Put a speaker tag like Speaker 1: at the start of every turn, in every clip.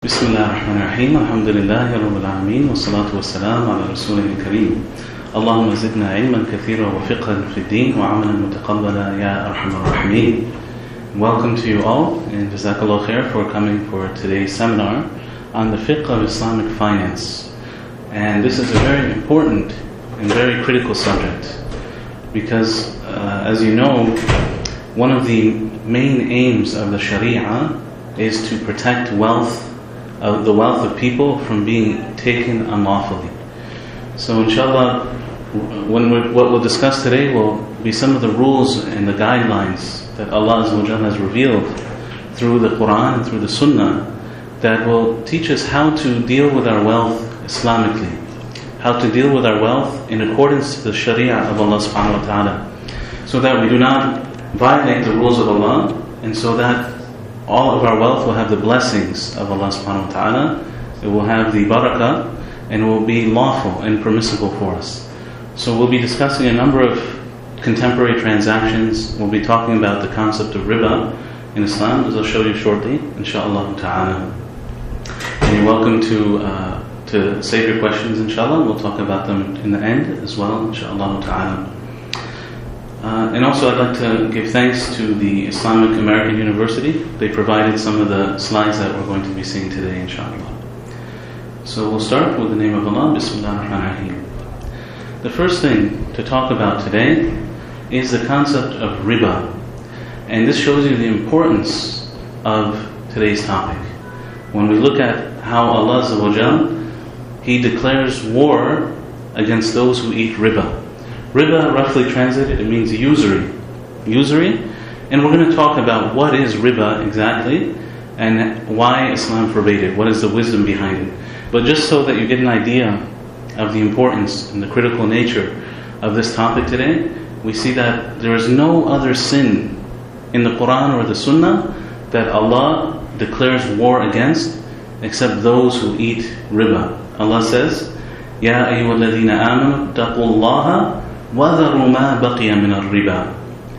Speaker 1: بسم الله الرحمن الرحيم الحمد لله رب العالمين والصلاة والسلام على رسوله الكريم اللهم زدنا علما كثيرا وفقها في الدين وعملا متقبلا يا أرحم الراحمين. Welcome to you all and Jazakallah khair for coming for today's seminar on the fiqh of Islamic finance. And this is a very important and very critical subject because as you know, one of the main aims of the Sharia is to protect the wealth of people from being taken unlawfully. So inshallah, what we'll discuss today will be some of the rules and the guidelines that Allah Azza wa Jalla has revealed through the Quran and through the Sunnah that will teach us how to deal with our wealth Islamically, how to deal with our wealth in accordance to the Sharia of Allah subhanahu wa ta'ala, so that we do not violate the rules of Allah, and so that all of our wealth will have the blessings of Allah subhanahu wa ta'ala. It will have the barakah and will be lawful and permissible for us. So we'll be discussing a number of contemporary transactions. We'll be talking about the concept of riba in Islam, as I'll show you shortly, inshaAllah ta'ala. And you're welcome to save your questions, inshallah. We'll talk about them in the end as well, inshaAllah ta'ala. And also I'd like to give thanks to the Islamic American University. They provided some of the slides that we're going to be seeing today, inshallah. So we'll start with the name of Allah, Bismillah ar-Rahman ar-Rahim. The first thing to talk about today is the concept of riba. And this shows you the importance of today's topic. When we look at how Allah Azza wa Jal, He declares war against those who eat riba. Riba, roughly translated, it means usury. Usury. And we're going to talk about what is riba exactly and why Islam forbade it. What is the wisdom behind it. But just so that you get an idea of the importance and the critical nature of this topic today, we see that there is no other sin in the Quran or the Sunnah that Allah declares war against except those who eat riba. Allah says, Ya ayyuhalladhina amanu taqullaha وَذَرُوا مَا بَقِيَ مِنَ الرِّبَى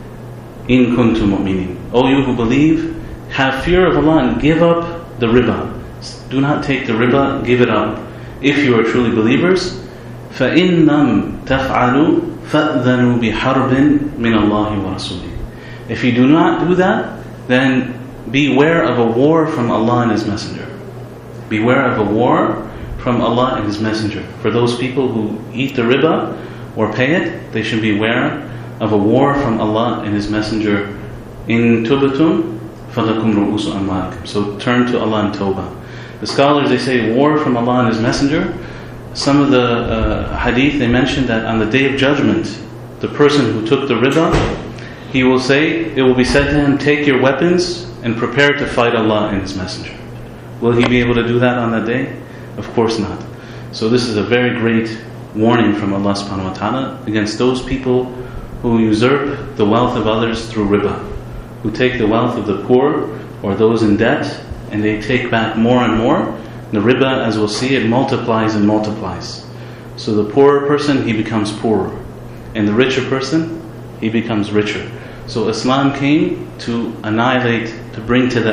Speaker 1: إِن كُنتُم مُؤْمِنِينَ. O you who believe, have fear of Allah and give up the riba. Do not take the riba, give it up. If you are truly believers, فَإِن لَمْ تَفْعَلُوا فَأْذَنُوا بِحَرْبٍ مِّنَ اللَّهِ وَرَسُولِهِ. If you do not do that, then beware of a war from Allah and His Messenger. Beware of a war from Allah and His Messenger. For those people who eat the riba or pay it, they should beware of a war from Allah and His Messenger. In tubtum falakum ru'usu amwalikum. So turn to Allah in tawbah. The scholars, they say war from Allah and His Messenger. Some of the hadith, they mention that on the Day of Judgment, the person who took the riba, he will say, it will be said to him, take your weapons and prepare to fight Allah and His Messenger. Will he be able to do that on that day? Of course not. So this is a very great warning from Allah subhanahu wa ta'ala against those people who usurp the wealth of others through riba, who take the wealth of the poor or those in debt and they take back more and more. The riba, as we'll see, it multiplies and multiplies. So the poorer person, he becomes poorer, and the richer person, he becomes richer. So Islam came to annihilate, to bring to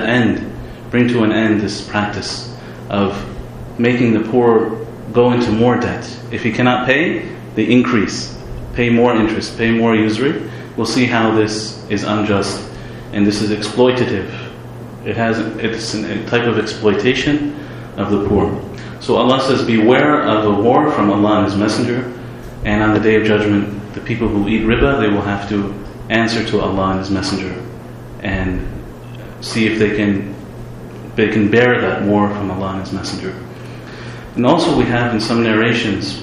Speaker 1: an end this practice of making the poor go into more debt. If he cannot pay, they increase. Pay more interest, pay more usury. We'll see how this is unjust and this is exploitative. It's a type of exploitation of the poor. So Allah says, beware of a war from Allah and His Messenger, and on the Day of Judgment, the people who eat riba, they will have to answer to Allah and His Messenger and see if they can bear that war from Allah and His Messenger. And also we have in some narrations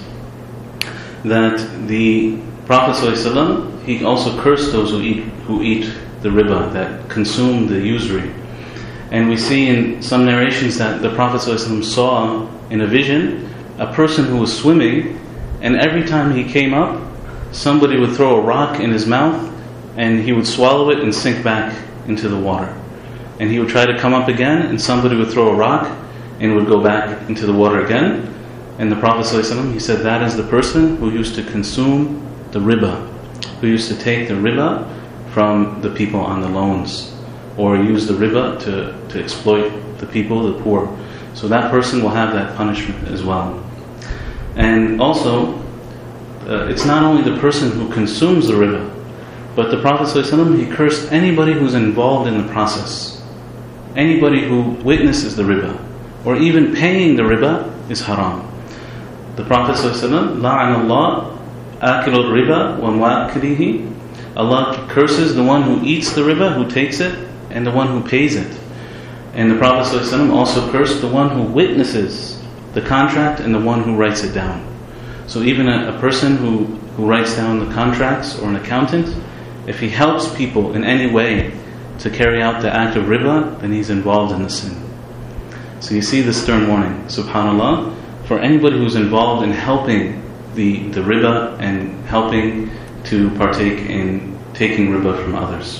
Speaker 1: that the Prophet ﷺ, he also cursed those who eat the riba, that consume the usury. And we see in some narrations that the Prophet ﷺ saw in a vision a person who was swimming, and every time he came up, somebody would throw a rock in his mouth and he would swallow it and sink back into the water. And he would try to come up again and somebody would throw a rock and would go back into the water again. And the Prophet ﷺ, he said, that is the person who used to consume the riba, who used to take the riba from the people on the loans, or use the riba to exploit the people, the poor. So that person will have that punishment as well. And also, it's not only the person who consumes the riba, but the Prophet ﷺ, he cursed anybody who's involved in the process. Anybody who witnesses the riba, or even paying the riba, is haram. The Prophet ﷺ, لَعَنَ اللَّهُ آكِلُ الرِّبَا وَمُوَاكِلِهِ. Allah curses the one who eats the riba, who takes it, and the one who pays it. And the Prophet ﷺ also cursed the one who witnesses the contract and the one who writes it down. So even a person who writes down the contracts, or an accountant, if he helps people in any way to carry out the act of riba, then he's involved in the sin. So you see the stern warning, subhanAllah, for anybody who's involved in helping the riba and helping to partake in taking riba from others.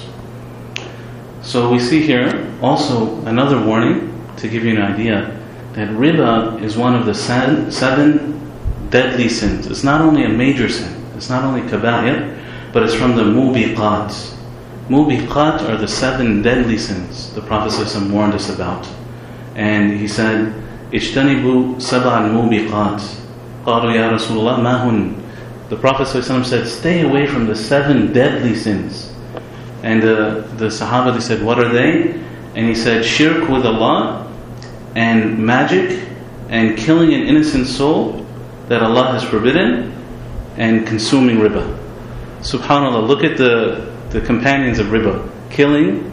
Speaker 1: So we see here also another warning to give you an idea that riba is one of the seven deadly sins. It's not only a major sin, it's not only kaba'ir, but it's from the mubiqat. Mubiqat are the 7 deadly sins the Prophet ﷺ warned us about. And he said, اجتنبوا سبع الموبقات. قالوا يا رسول الله ما هن. The Prophet ﷺ said, stay away from the 7 deadly sins. And the Sahaba, they said, what are they? And he said, shirk with Allah, and magic, and killing an innocent soul that Allah has forbidden, and consuming riba. SubhanAllah, look at the companions of riba. Killing,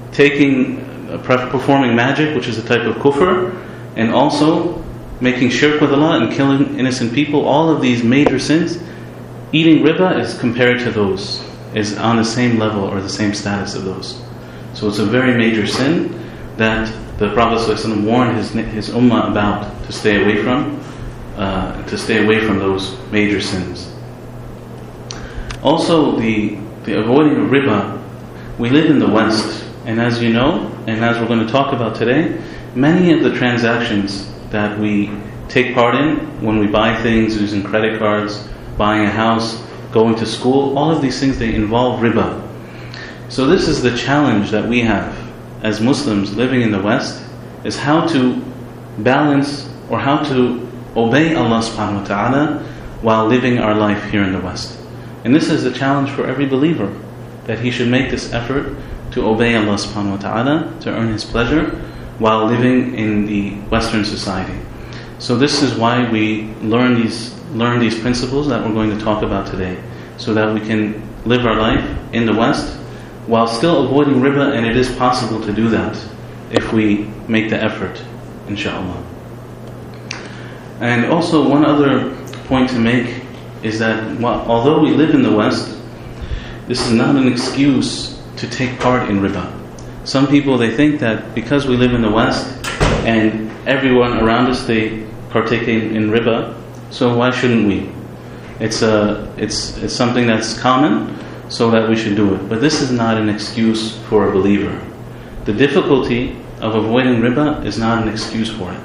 Speaker 1: performing magic, which is a type of kufr, and also making shirk with Allah and killing innocent people. All of these major sins, eating riba is compared to those, is on the same level or the same status of those. So it's a very major sin that the Prophet ﷺ warned his ummah about to stay away from those major sins. Also, the avoiding of riba. We live in the West, and as you know, and as we're going to talk about today, many of the transactions that we take part in when we buy things using credit cards, buying a house, going to school, all of these things, they involve riba. So this is the challenge that we have as Muslims living in the West, is how to balance or how to obey Allah subhanahu wa ta'ala while living our life here in the West. And this is the challenge for every believer, that he should make this effort to obey Allah subhanahu wa ta'ala, to earn His pleasure while living in the Western society. So this is why we learn these principles that we're going to talk about today, so that we can live our life in the West while still avoiding riba, and it is possible to do that if we make the effort, inshallah. And also one other point to make is that although we live in the West, this is not an excuse to take part in riba. Some people, they think that because we live in the West and everyone around us, they partake in riba, so why shouldn't we? It's something that's common, so that we should do it. But this is not an excuse for a believer. The difficulty of avoiding riba is not an excuse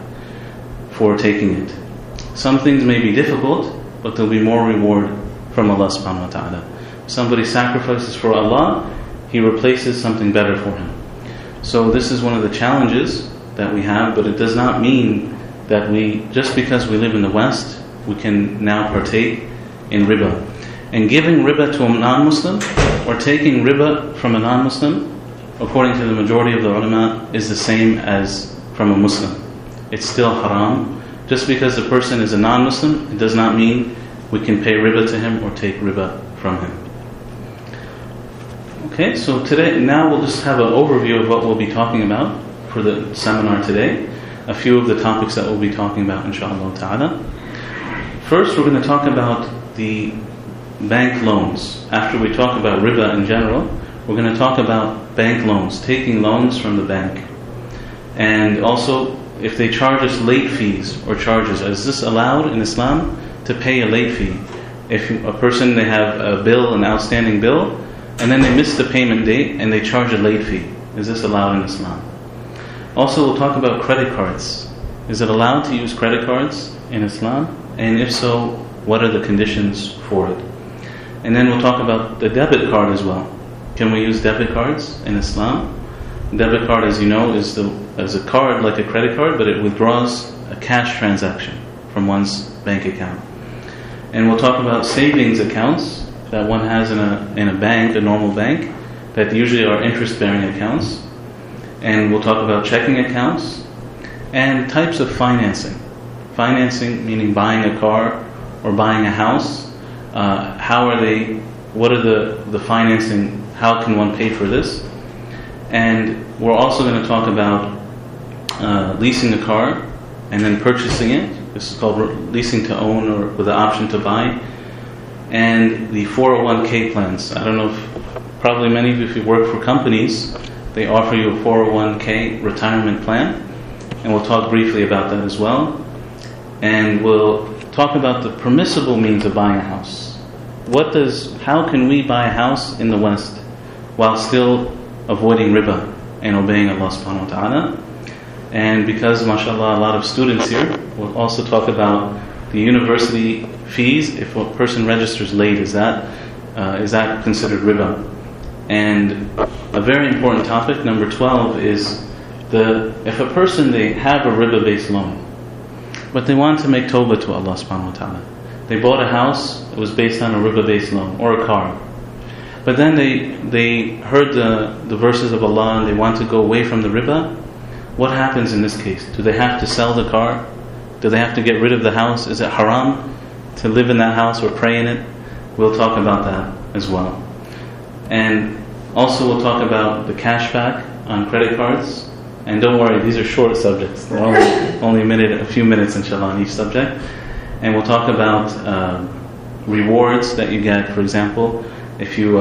Speaker 1: for taking it. Some things may be difficult, but there'll be more reward from Allah subhanahu wa ta'ala. Somebody sacrifices for Allah, He replaces something better for him. So this is one of the challenges that we have, but it does not mean that just because we live in the West, we can now partake in riba. And giving riba to a non-Muslim, or taking riba from a non-Muslim, according to the majority of the ulama, is the same as from a Muslim. It's still haram. Just because the person is a non-Muslim, it does not mean we can pay riba to him or take riba from him. Okay, so now we'll just have an overview of what we'll be talking about for the seminar today. A few of the topics that we'll be talking about, inshallah ta'ala. First, we're going to talk about the bank loans. After we talk about riba in general, we're going to talk about bank loans, taking loans from the bank. And also, if they charge us late fees or charges, is this allowed in Islam to pay a late fee? If a person, they have an outstanding bill, and then they miss the payment date and they charge a late fee, is this allowed in Islam? Also, we'll talk about credit cards. Is it allowed to use credit cards in Islam? And if so, what are the conditions for it? And then we'll talk about the debit card as well. Can we use debit cards in Islam? Debit card, as you know, is a card like a credit card, but it withdraws a cash transaction from one's bank account. And we'll talk about savings accounts that one has in a bank, a normal bank, that usually are interest-bearing accounts. And we'll talk about checking accounts and types of financing. Financing meaning buying a car or buying a house. What are the financing, how can one pay for this? And we're also going to talk about leasing a car and then purchasing it. This is called leasing to own or with the option to buy. And the 401k plans. I don't know if probably many of you, if you work for companies, they offer you a 401k retirement plan. And we'll talk briefly about that as well. And we'll talk about the permissible means of buying a house. How can we buy a house in the West while still avoiding riba and obeying Allah subhanahu wa ta'ala? And because, mashallah, a lot of students here, we'll also talk about the university fees. If a person registers late, is that considered riba? And a very important topic, number 12, is if a person, they have a riba-based loan, but they want to make tawbah to Allah subhanahu wa ta'ala. They bought a house, it was based on a riba-based loan, or a car. But then they heard the verses of Allah and they want to go away from the riba. What happens in this case? Do they have to sell the car? Do they have to get rid of the house? Is it haram to live in that house or pray in it? We'll talk about that as well. And also we'll talk about the cashback on credit cards. And don't worry, these are short subjects. They're only a few minutes inshallah on each subject. And we'll talk about rewards that you get. For example, if you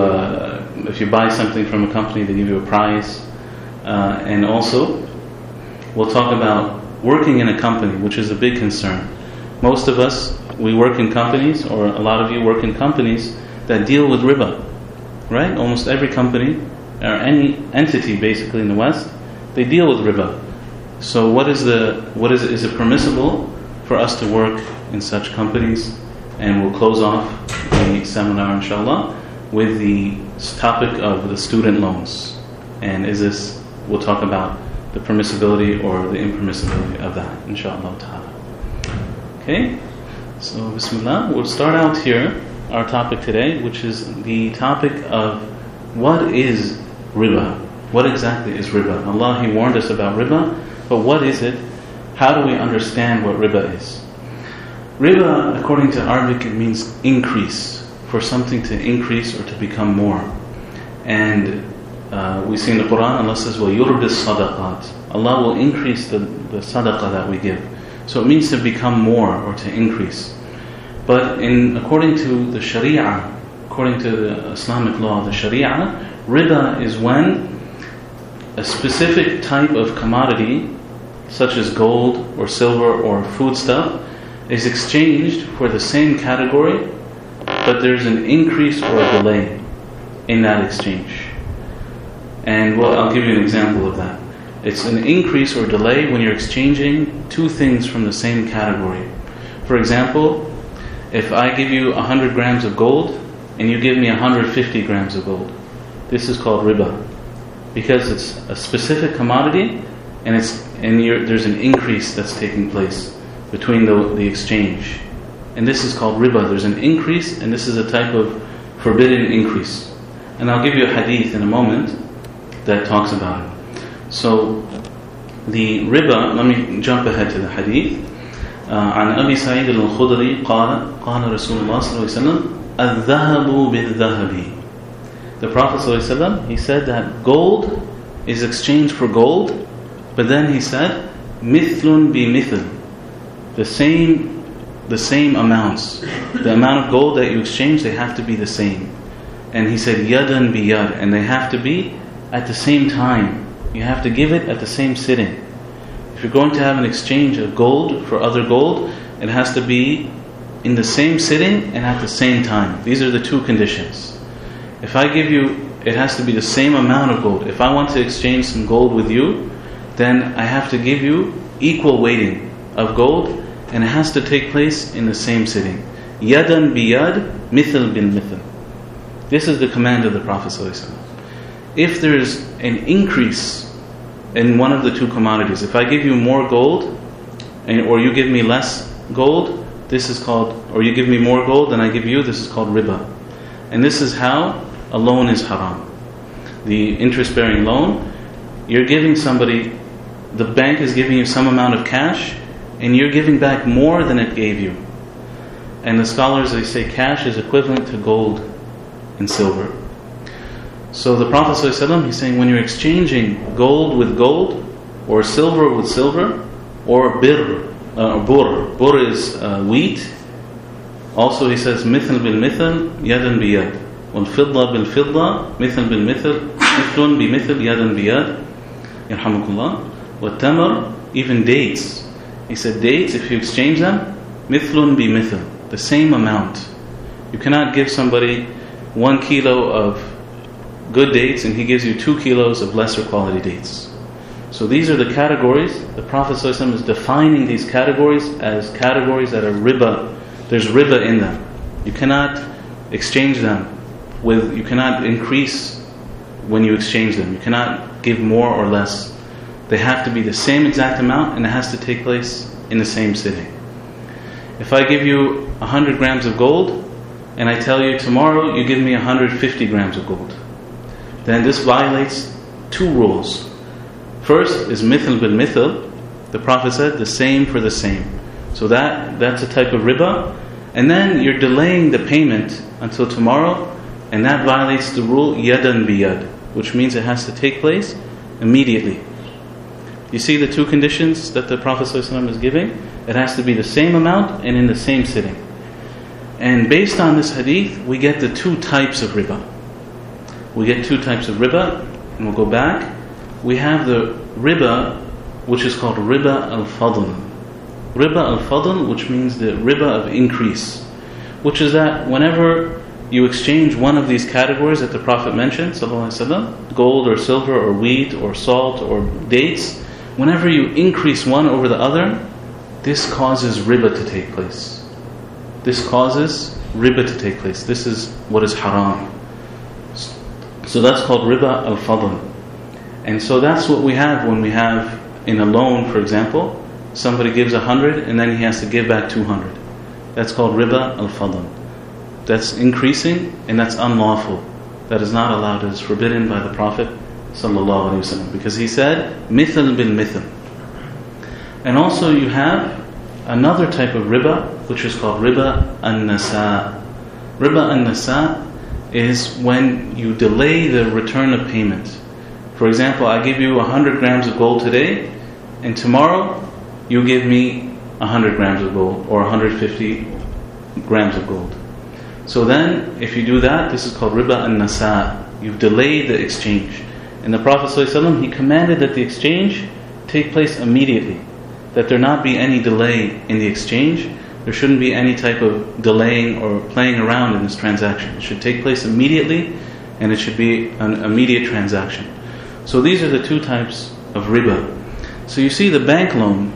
Speaker 1: buy something from a company, they give you a prize. And also, we'll talk about working in a company, which is a big concern. Most of us, we work in companies, or a lot of you work in companies that deal with riba, right? Almost every company, or any entity basically in the West, they deal with riba. So is it permissible for us to work in such companies? And we'll close off the seminar inshallah with the topic of the student loans. And we'll talk about the permissibility or the impermissibility of that inshallah ta'ala. Okay, so bismillah, we'll start out here our topic today, which is the topic of what is riba. What exactly is riba? Allah, He warned us about riba, but what is it? How do we understand what riba is? Riba, according to Arabic, it means increase, for something to increase or to become more. And we see in the Quran, Allah says, وَيُرْبِ الصَّدَقَاتِ. Allah will increase the sadaqah that we give. So it means to become more or to increase. But according to the Sharia, according to the Islamic law, the Sharia, riba is when a specific type of commodity, such as gold or silver or foodstuff, is exchanged for the same category, but there's an increase or a delay in that exchange. And I'll give you an example of that. It's an increase or delay when you're exchanging two things from the same category. For example, if I give you 100 grams of gold and you give me 150 grams of gold, this is called riba, because it's a specific commodity and there's an increase that's taking place between the exchange. And this is called riba. There's an increase, and this is a type of forbidden increase. And I'll give you a hadith in a moment that talks about it. So the riba, let me jump ahead to the hadith. عن أبي سعيد الخدري قال رسول الله صلى الله عليه وسلم الذهب بالذهب. The Prophet صلى الله عليه وسلم, he said that gold is exchanged for gold, but then he said مثل بمثل. The same amounts. The amount of gold that you exchange, they have to be the same. And he said yadan bi yad, and they have to be at the same time. You have to give it at the same sitting. If you're going to have an exchange of gold for other gold, it has to be in the same sitting and at the same time. These are the two conditions. If I give you, it has to be the same amount of gold. If I want to exchange some gold with you, then I have to give you equal weighting of gold, and it has to take place in the same sitting. Yadan bi yad, mithl bil mithl. This is the command of the Prophet ﷺ. If there's an increase in one of the two commodities. If I give you more gold, or you give me less gold, this is called, or you give me more gold than I give you, this is called riba. And this is how a loan is haram. The interest-bearing loan, you're giving somebody, the bank is giving you some amount of cash, and you're giving back more than it gave you. And the scholars, they say cash is equivalent to gold and silver. So the Prophet ﷺ, he's saying when you're exchanging gold with gold, or silver with silver, or bur is wheat. Also he says mithl bil mithl, yadan biyad. Wal fidda bil fidda, mithl bil mithl, mithlun bi mithl, yadan biyad. Yarhamukullah. Wa tamar, even dates. He said dates, if you exchange them, mithlun bi mithl, the same amount. You cannot give somebody 1 kilo of good dates and he gives you 2 kilos of lesser quality dates. So these are the categories. The Prophet ﷺ is defining these categories as categories that are riba. There's riba in them. You cannot exchange them with, you cannot increase when you exchange them. You cannot give more or less. They have to be the same exact amount and it has to take place in the same sitting. If I give you 100 grams of gold and I tell you tomorrow you give me 150 grams of gold, then this violates 2 rules. First is mithl bil mithl. The Prophet said the same for the same. So that's a type of riba. And then you're delaying the payment until tomorrow, and that violates the rule yadan biyad, which means it has to take place immediately. You see the 2 conditions that the Prophet ﷺ is giving? It has to be the same amount and in the same sitting. And based on this hadith, we get the 2 types of riba. We get 2 types of riba, and we'll go back. We have the riba, which is called riba al-fadl. Riba al-fadl, which means the riba of increase, which is that whenever you exchange one of these categories that the Prophet mentioned, sallallahu alaihi wasallam, gold or silver or wheat or salt or dates, whenever you increase one over the other, this causes riba to take place. This causes riba to take place. This is what is haram. So that's called riba al-fadl. And so that's what we have when we have in a loan, for example, somebody gives 100 and then he has to give back 200. That's called riba al-fadl. That's increasing and that's unlawful. That is not allowed. It is forbidden by the Prophet sallallahu alaihi wasallam, because he said mithl bil mithl. And also you have another type of riba, which is called riba an-nasa. Riba an-nasa is when you delay the return of payment. For example, I give you 100 grams of gold today, and tomorrow you give me 100 grams of gold or 150 grams of gold. So then, if you do that, this is called riba an-nasa. You've delayed the exchange. And the Prophet ﷺ, he commanded that the exchange take place immediately, that there not be any delay in the exchange. There shouldn't be any type of delaying or playing around in this transaction. It should take place immediately, and it should be an immediate transaction. So these are the 2 types of riba. So you see the bank loan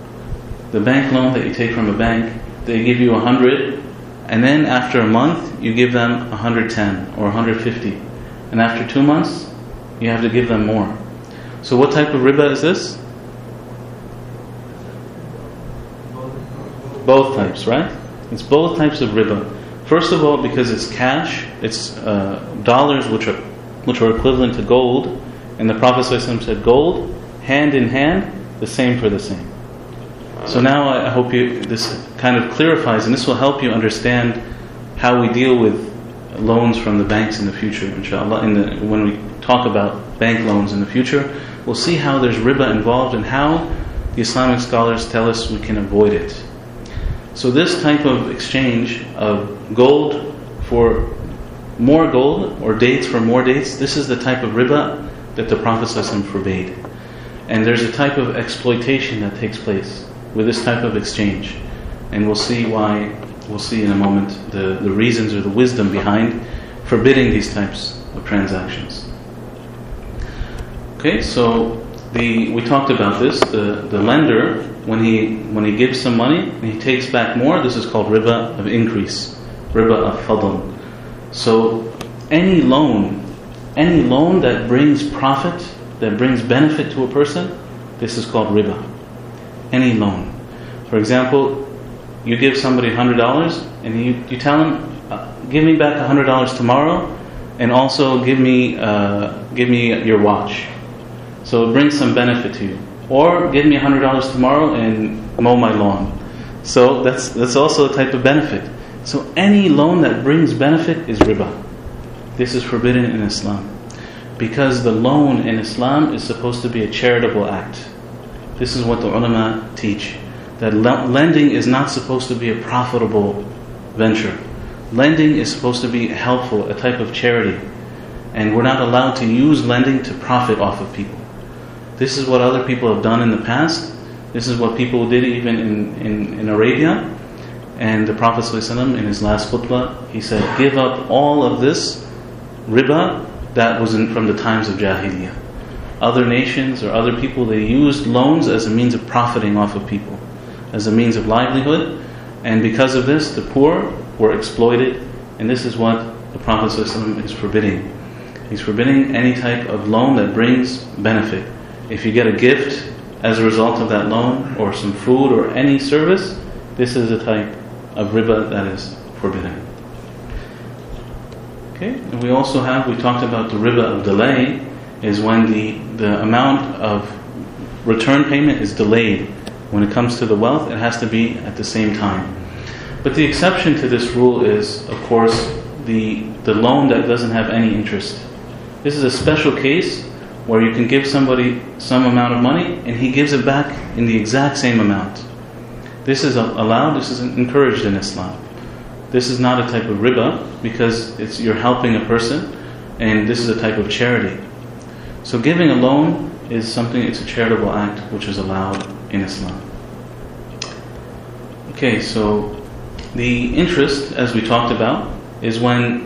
Speaker 1: that you take from a bank, they give you 100, and then after a month you give them 110 or 150, and after 2 months you have to give them more. So what type of riba is this? Both types, right? It's both types of riba. First of all, because it's cash, it's dollars which are equivalent to gold. And the Prophet ﷺ said, gold, hand in hand, the same for the same. So now I hope this kind of clarifies, and this will help you understand how we deal with loans from the banks in the future, inshallah. When we talk about bank loans in the future, we'll see how there's riba involved and how the Islamic scholars tell us we can avoid it. So this type of exchange of gold for more gold or dates for more dates, this is the type of riba that the Prophet ﷺ forbade. And there's a type of exploitation that takes place with this type of exchange. And we'll see in a moment the reasons or the wisdom behind forbidding these types of transactions. Okay, so we talked about this. The lender, when he gives some money and he takes back more, this is called riba of increase, riba of fadl. So any loan that brings profit that brings benefit to a person, this is called riba. Any loan. For example, you give somebody $100 and you tell him, give me back $100 tomorrow, and also give me your watch. So it brings some benefit to you. Or give me $100 tomorrow and mow my lawn. So that's also a type of benefit. So any loan that brings benefit is riba. This is forbidden in Islam. Because the loan in Islam is supposed to be a charitable act. This is what the ulama teach. That lending is not supposed to be a profitable venture. Lending is supposed to be helpful, a type of charity. And we're not allowed to use lending to profit off of people. This is what other people have done in the past. This is what people did even in Arabia. And the Prophet ﷺ in his last khutbah, he said, give up all of this riba that was from the times of Jahiliyyah. Other nations or other people, they used loans as a means of profiting off of people, as a means of livelihood. And because of this, the poor were exploited. And this is what the Prophet ﷺ is forbidding. He's forbidding any type of loan that brings benefit. If you get a gift as a result of that loan, or some food, or any service, this is a type of riba that is forbidden. Okay, and we talked about the riba of delay, is when the amount of return payment is delayed. When it comes to the wealth, it has to be at the same time. But the exception to this rule is, of course, the loan that doesn't have any interest. This is a special case where you can give somebody some amount of money and he gives it back in the exact same amount. This is allowed, this is encouraged in Islam. This is not a type of riba because you're helping a person, and this is a type of charity. So giving a loan is something, it's a charitable act which is allowed in Islam. Okay, so the interest, as we talked about, is when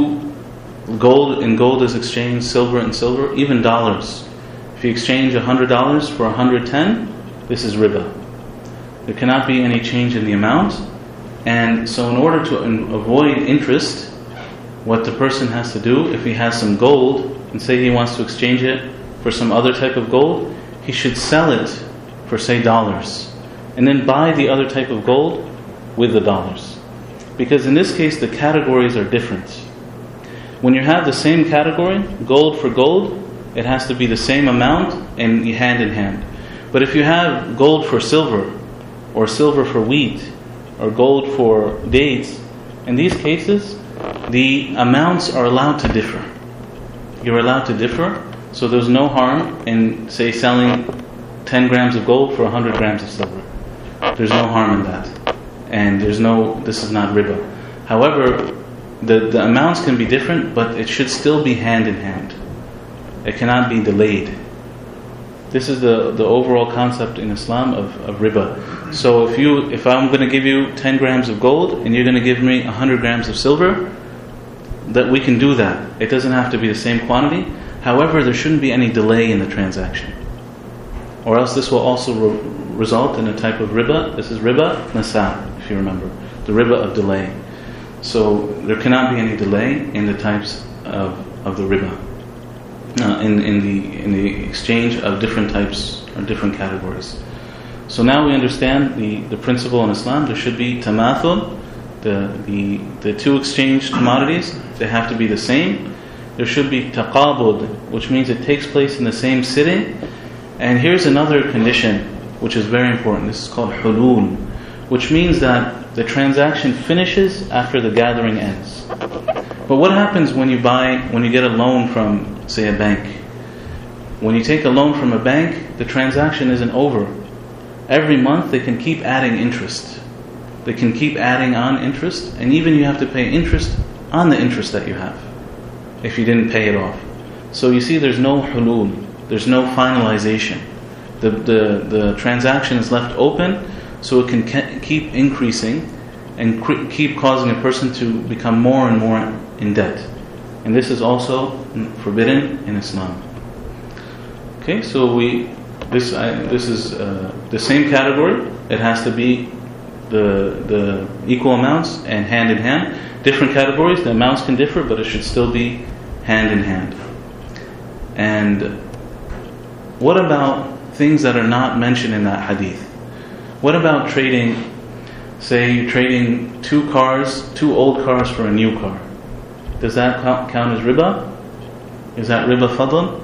Speaker 1: gold is exchanged, silver and silver, even dollars. If you exchange $100 for 110, this is riba. There cannot be any change in the amount. And so in order to avoid interest, what the person has to do, if he has some gold, and say he wants to exchange it for some other type of gold, he should sell it for, say, dollars, and then buy the other type of gold with the dollars. Because in this case, the categories are different. When you have the same category, gold for gold, it has to be the same amount and hand in hand. But if you have gold for silver, or silver for wheat, or gold for dates, in these cases, the amounts are allowed to differ. You're allowed to differ, so there's no harm in, say, selling 10 grams of gold for 100 grams of silver. There's no harm in that. And this is not riba. However, the amounts can be different, but it should still be hand in hand. It cannot be delayed. This is the overall concept in Islam of riba. So if I'm going to give you 10 grams of gold and you're going to give me 100 grams of silver, that we can do that. It doesn't have to be the same quantity. However, there shouldn't be any delay in the transaction. Or else this will also result in a type of riba. This is riba nasa, if you remember. The riba of delay. So there cannot be any delay in the types of the riba, in the exchange of different types or different categories. So now we understand the principle in Islam. There should be tamathul, the two exchanged commodities, they have to be the same. There should be taqabud, which means it takes place in the same sitting. And here's another condition which is very important. This is called hulul, which means that the transaction finishes after the gathering ends. But what happens when you get a loan from, say, a bank? When you take a loan from a bank, the transaction isn't over. Every month they can keep adding interest. They can keep adding on interest, and even you have to pay interest on the interest that you have if you didn't pay it off. So you see, there's no hulul, there's no finalization. The transaction is left open, so it can keep increasing and keep causing a person to become more and more in debt. And this is also forbidden in Islam. Okay, so this is the same category. It has to be the equal amounts and hand in hand. Different categories, the amounts can differ, but it should still be hand in hand. And What about things that are not mentioned in that hadith? What about trading, say you're trading two old cars for a new car? Does that count as riba? Is that riba fadl?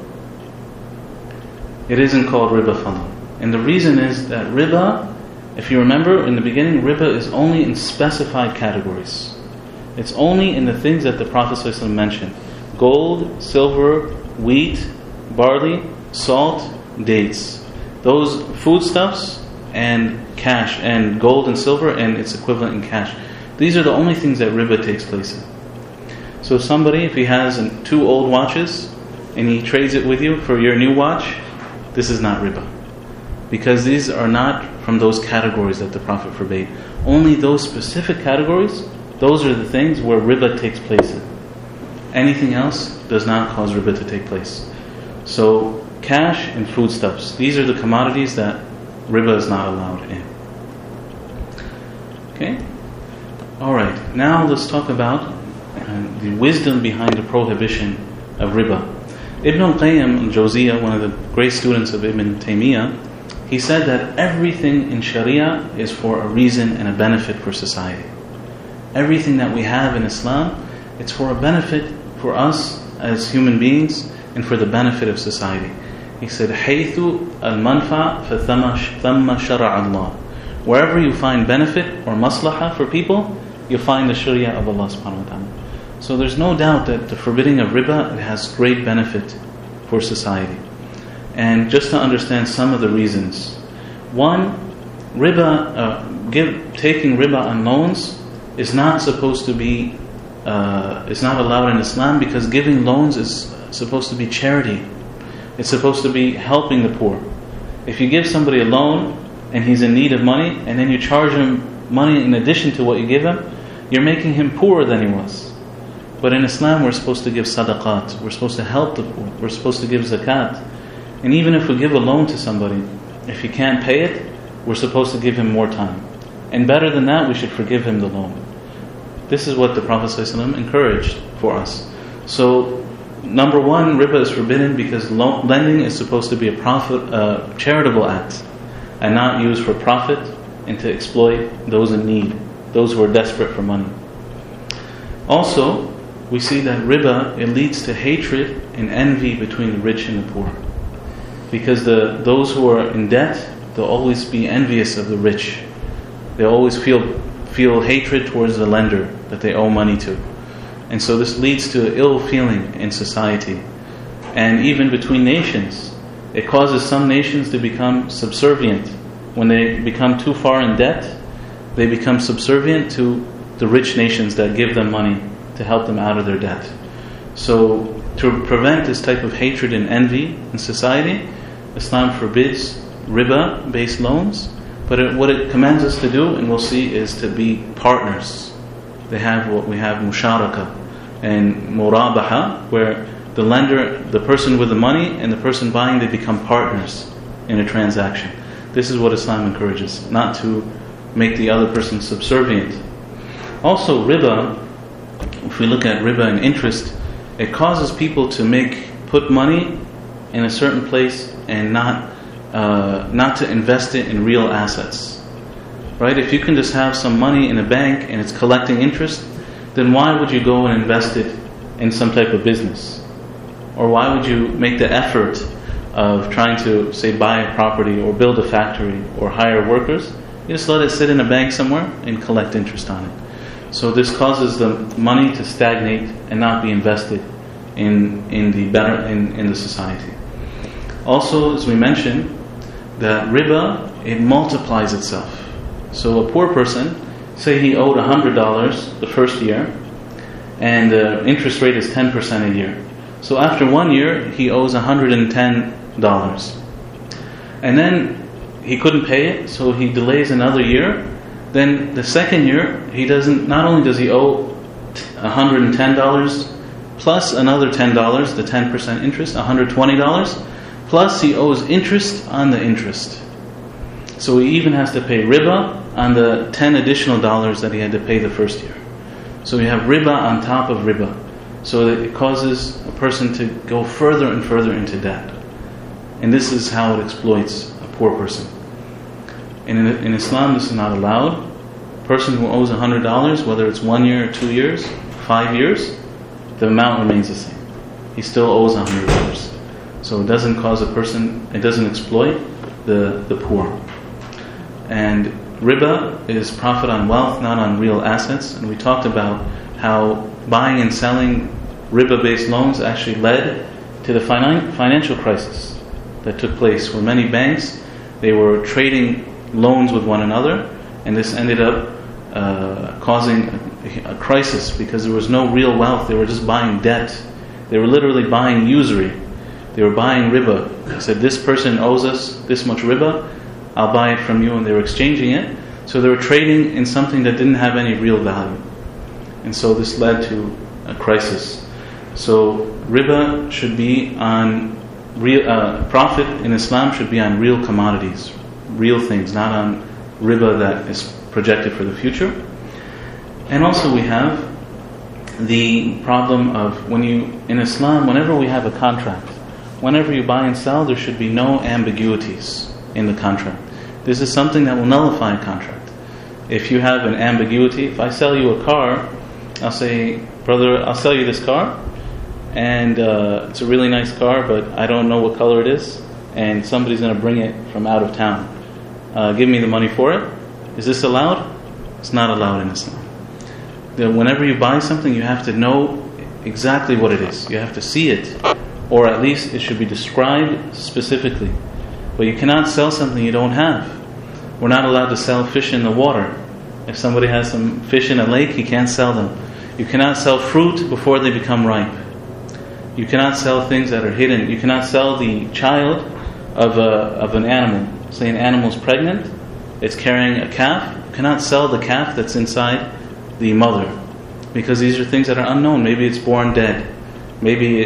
Speaker 1: It isn't called riba fadl. And the reason is that riba, if you remember in the beginning, riba is only in specified categories. It's only in the things that the Prophet ﷺ mentioned. Gold, silver, wheat, barley, salt, dates. Those foodstuffs and cash, and gold and silver and its equivalent in cash. These are the only things that riba takes place in. So somebody, if he has two old watches and he trades it with you for your new watch, this is not riba. Because these are not from those categories that the Prophet forbade. Only those specific categories, those are the things where riba takes place in. Anything else does not cause riba to take place. So cash and foodstuffs, these are the commodities that riba is not allowed in. Okay? Alright, now let's talk about the wisdom behind the prohibition of riba. Ibn al-Qayyim al-Jawziyah, one of the great students of Ibn Taymiyyah, he said that everything in Sharia is for a reason and a benefit for society. Everything that we have in Islam, it's for a benefit for us as human beings and for the benefit of society. He said, حَيْثُ الْمَنْفَعَ فَثَمَّ شَرَعَ اللَّهِ. Wherever you find benefit or maslahah for people, you'll find the Sharia of Allah subhanahu wa ta'ala. So there's no doubt that the forbidding of riba, it has great benefit for society. And just to understand some of the reasons. One, taking riba on loans is not supposed to be, is not allowed in Islam, because giving loans is supposed to be charity. It's supposed to be helping the poor. If you give somebody a loan and he's in need of money, and then you charge him money in addition to what you give him, you're making him poorer than he was. But in Islam, we're supposed to give sadaqat. We're supposed to help the poor. We're supposed to give zakat. And even if we give a loan to somebody, if he can't pay it, we're supposed to give him more time. And better than that, we should forgive him the loan. This is what the Prophet ﷺ encouraged for us. So, number one, riba is forbidden because lending is supposed to be a charitable act, and not used for profit and to exploit those in need, those who are desperate for money. Also, we see that riba, it leads to hatred and envy between the rich and the poor. Because those who are in debt, they'll always be envious of the rich. They'll always feel hatred towards the lender that they owe money to. And so this leads to ill feeling in society. And even between nations, it causes some nations to become subservient. When they become too far in debt, they become subservient to the rich nations that give them money to help them out of their debt. So to prevent this type of hatred and envy in society, Islam forbids riba-based loans, but what it commands us to do, and we'll see, is to be partners. We have musharaka and murabaha, where the lender, the person with the money, and the person buying, they become partners in a transaction. This is what Islam encourages, not to make the other person subservient. Also, riba, if we look at riba and interest, it causes people to put money in a certain place and not to invest it in real assets. Right? If you can just have some money in a bank and it's collecting interest, then why would you go and invest it in some type of business? Or why would you make the effort of trying to, say, buy a property or build a factory or hire workers? You just let it sit in a bank somewhere and collect interest on it. So this causes the money to stagnate and not be invested in the society. Also, as we mentioned, that riba, it multiplies itself. So a poor person, say he owed $100 the first year, and the interest rate is 10% a year. So after 1 year, he owes $110. And then he couldn't pay it, so he delays another year. Then the second year, not only does he owe $110 plus another $10, the 10% interest, $120, plus he owes interest on the interest. So he even has to pay riba on the 10 additional dollars that he had to pay the first year. So we have riba on top of riba. So that it causes a person to go further and further into debt. And this is how it exploits a poor person. In Islam, this is not allowed. A person who owes $100, whether it's 1 year or 2 years, 5 years, the amount remains the same. He still owes $100. So it doesn't cause a person, it doesn't exploit the poor. And riba is profit on wealth, not on real assets. And we talked about how buying and selling riba-based loans actually led to the financial crisis that took place, where many banks, they were trading loans with one another, and this ended up causing a crisis because there was no real wealth. They were just buying debt. They were literally buying usury. They were buying riba. They said, this person owes us this much riba, I'll buy it from you, and they were exchanging it. So they were trading in something that didn't have any real value. And so this led to a crisis. So riba should be on real profit in Islam should be on real commodities, real things, not on riba that is projected for the future. And also we have the problem of in Islam, whenever we have a contract, whenever you buy and sell, there should be no ambiguities in the contract. This is something that will nullify a contract. If you have an ambiguity, if I sell you a car, I'll say, brother, I'll sell you this car, and it's a really nice car, but I don't know what color it is, and somebody's going to bring it from out of town. Give me the money for it. Is this allowed? It's not allowed in Islam. Whenever you buy something, you have to know exactly what it is. You have to see it, or at least it should be described specifically. But you cannot sell something you don't have. We're not allowed to sell fish in the water. If somebody has some fish in a lake, he can't sell them. You cannot sell fruit before they become ripe. You cannot sell things that are hidden. You cannot sell the child of an animal. Say an animal is pregnant, it's carrying a calf. You cannot sell the calf that's inside the mother, because these are things that are unknown. Maybe it's born dead. Maybe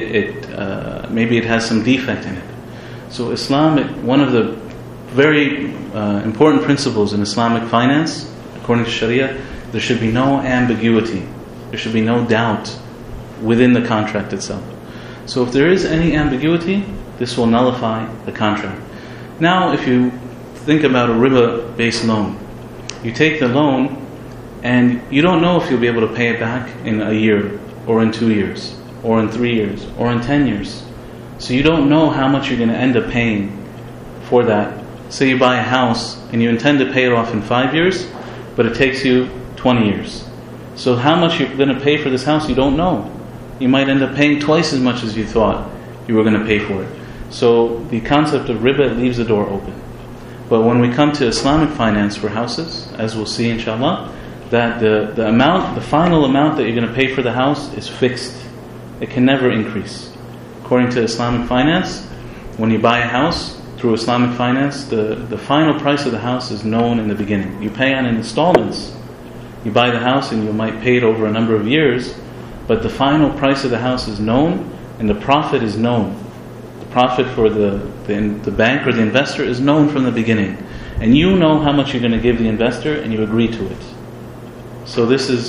Speaker 1: it has some defect in it. So Islam, one of the very important principles in Islamic finance, according to Sharia, there should be no ambiguity. There should be no doubt within the contract itself. So if there is any ambiguity, this will nullify the contract. Now, if you think about a riba-based loan, you take the loan and you don't know if you'll be able to pay it back in a year, or in 2 years, or in 3 years, or in 10 years. So you don't know how much you're going to end up paying for that. Say you buy a house and you intend to pay it off in 5 years, but it takes you 20 years. So how much you're going to pay for this house, you don't know. You might end up paying twice as much as you thought you were going to pay for it. So the concept of riba leaves the door open. But when we come to Islamic finance for houses, as we'll see inshallah, that the final amount that you're going to pay for the house is fixed. It can never increase. According to Islamic finance, when you buy a house through Islamic finance, the final price of the house is known in the beginning. You pay on installments. You buy the house and you might pay it over a number of years, but the final price of the house is known, and the profit is known. The profit for the bank or the investor is known from the beginning. And you know how much you're going to give the investor, and you agree to it. So this is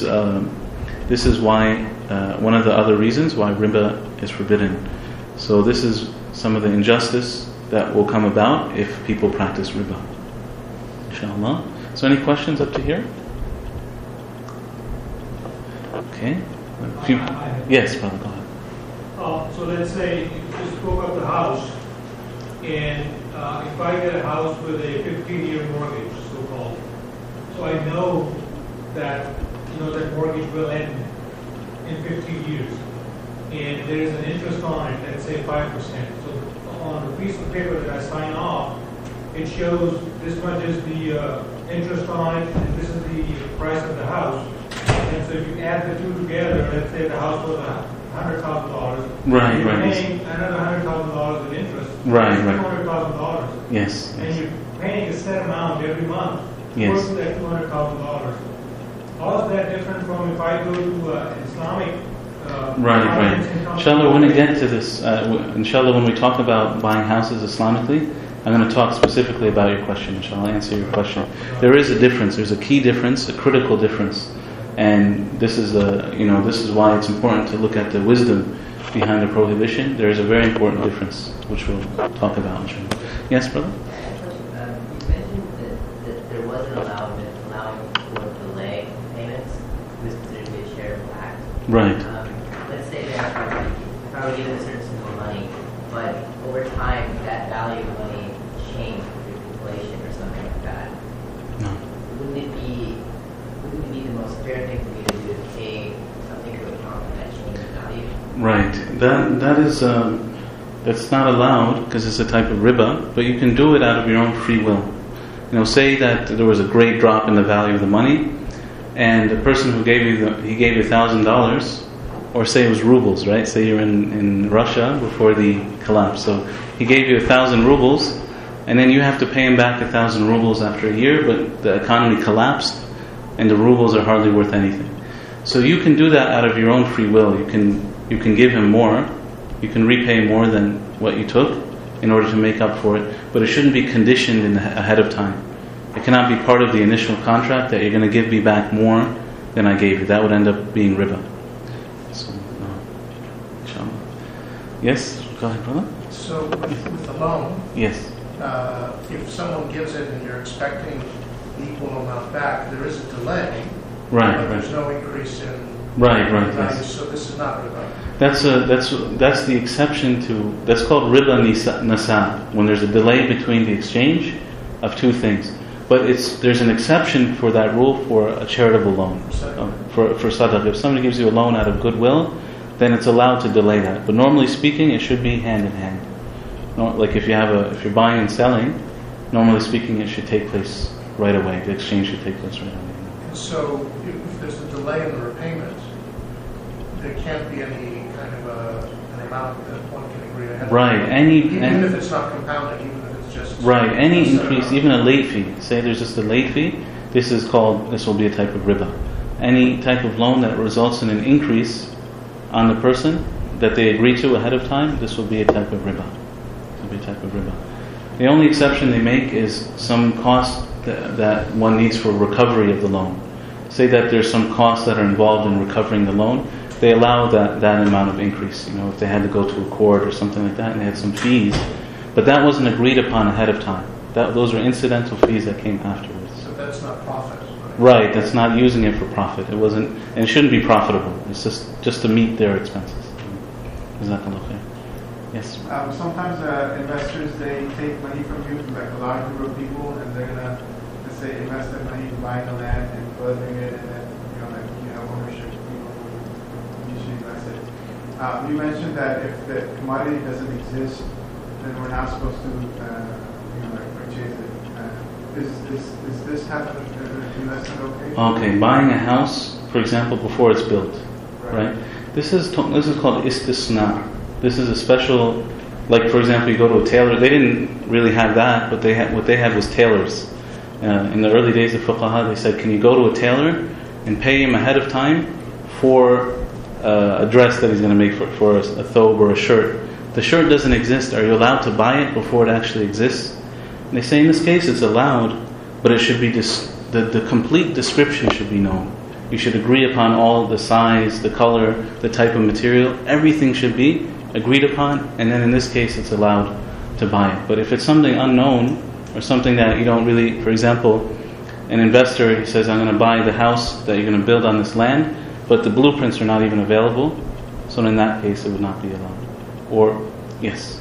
Speaker 1: why one of the other reasons why riba is forbidden. So this is some of the injustice that will come about if people practice riba. Inshallah. So any questions up to here? Okay. Yes, brother, go ahead.
Speaker 2: So let's say you spoke of the house, and if I get a house with a 15-year mortgage, so-called, so I know that that mortgage will end in 15 years, and there is an interest on it, let's say 5%. So on the piece of paper that I sign off, it shows this much is the interest on it, and this is the price of the house. And so if you add the two together, let's say the house was $100,000.
Speaker 1: Right,
Speaker 2: you're
Speaker 1: right.
Speaker 2: paying another $100,000 in interest.
Speaker 1: Right,
Speaker 2: right.
Speaker 1: $200,000. Yes.
Speaker 2: And you're paying a set amount every month.
Speaker 1: Yes.
Speaker 2: Towards that $200,000. How is that different from if I go to Islamic?
Speaker 1: Right. Inshallah, when we get to this, inshallah, when we talk about buying houses Islamically, I'm going to talk specifically about your question. Inshallah, I'll answer your question. There is a difference. There's a key difference, a critical difference, and this is this is why it's important to look at the wisdom behind the prohibition, there is a very important difference, which we'll talk about. Yes, brother?
Speaker 3: You mentioned that there wasn't allowing for delay payments. It was considered to be a charitable act.
Speaker 1: Right.
Speaker 3: Let's say that if I were given a certain sum of money, but over time that value of money changed with inflation or something like that.
Speaker 1: No.
Speaker 3: Wouldn't it be the most fair thing for me to do to pay something to account for that change in value?
Speaker 1: Right. That is that's not allowed because it's a type of riba, but you can do it out of your own free will. Say that there was a great drop in the value of the money, and the person who gave you he gave you $1,000, or say it was rubles, right? Say you're in Russia before the collapse, so he gave you 1,000 rubles, and then you have to pay him back 1,000 rubles after a year, but the economy collapsed, and the rubles are hardly worth anything. So you can do that out of your own free will. You can give him more, you can repay more than what you took in order to make up for it, but it shouldn't be conditioned ahead of time. It cannot be part of the initial contract that you're going to give me back more than I gave you. That would end up being riba. So, inshallah. Yes, go ahead, brother.
Speaker 4: So with the loan,
Speaker 1: Yes.
Speaker 4: If someone gives it and you're expecting the equal amount back, there is a delay,
Speaker 1: Right,
Speaker 4: but there's
Speaker 1: right.
Speaker 4: no increase in
Speaker 1: Right,
Speaker 4: value,
Speaker 1: yes.
Speaker 4: so this is not riba.
Speaker 1: That's the exception to, that's called riba nasab, when there's a delay between the exchange of two things. But there's an exception for that rule for a charitable loan, for sadaqah. If somebody gives you a loan out of goodwill, then it's allowed to delay that. But normally speaking, it should be hand in hand. Like if you're buying and selling, normally speaking, it should take place right away. The exchange should take place right away.
Speaker 4: So if there's a delay in the repayment, there can't be any kind of an amount that one can agree ahead of
Speaker 1: Right.
Speaker 4: time. Even if it's not compounding, even if it's just...
Speaker 1: Right. Any increase, even a late fee. Say there's just a late fee. This will be a type of riba. Any type of loan that results in an increase on the person that they agree to ahead of time, this will be a type of riba. The only exception they make is some cost that one needs for recovery of the loan. Say that there's some costs that are involved in recovering the loan, they allow that amount of increase. If they had to go to a court or something like that and they had some fees, but that wasn't agreed upon ahead of time. Those were incidental fees that came afterwards.
Speaker 4: So that's not profit.
Speaker 1: Right, that's not using it for profit. It wasn't, and it shouldn't be profitable. It's just to meet their expenses. Jazakallah khair. Yes.
Speaker 5: Sometimes investors, they take money from you, like a large group of people, and they're gonna, let's say, invest their money in buying the land and developing it, and then ownership. Usually invest it. You mentioned that if the commodity doesn't exist, then we're not supposed to, purchase it. Is this type of investment okay?
Speaker 1: Okay, buying a house, for example, before it's built, right? This is called istisna. This is a special, like for example, you go to a tailor. They didn't really have that, but what they had was tailors. In the early days of fuqaha, they said, can you go to a tailor and pay him ahead of time for a dress that he's going to make for a thobe or a shirt? The shirt doesn't exist. Are you allowed to buy it before it actually exists? And they say in this case it's allowed, but it should be the complete description should be known. You should agree upon all the size, the color, the type of material. Everything should be agreed upon, and then in this case it's allowed to buy it. But if it's something unknown or something that you don't really, for example, an investor, he says, I'm going to buy the house that you're going to build on this land, but the blueprints are not even available, so in that case it would not be allowed. Or, yes.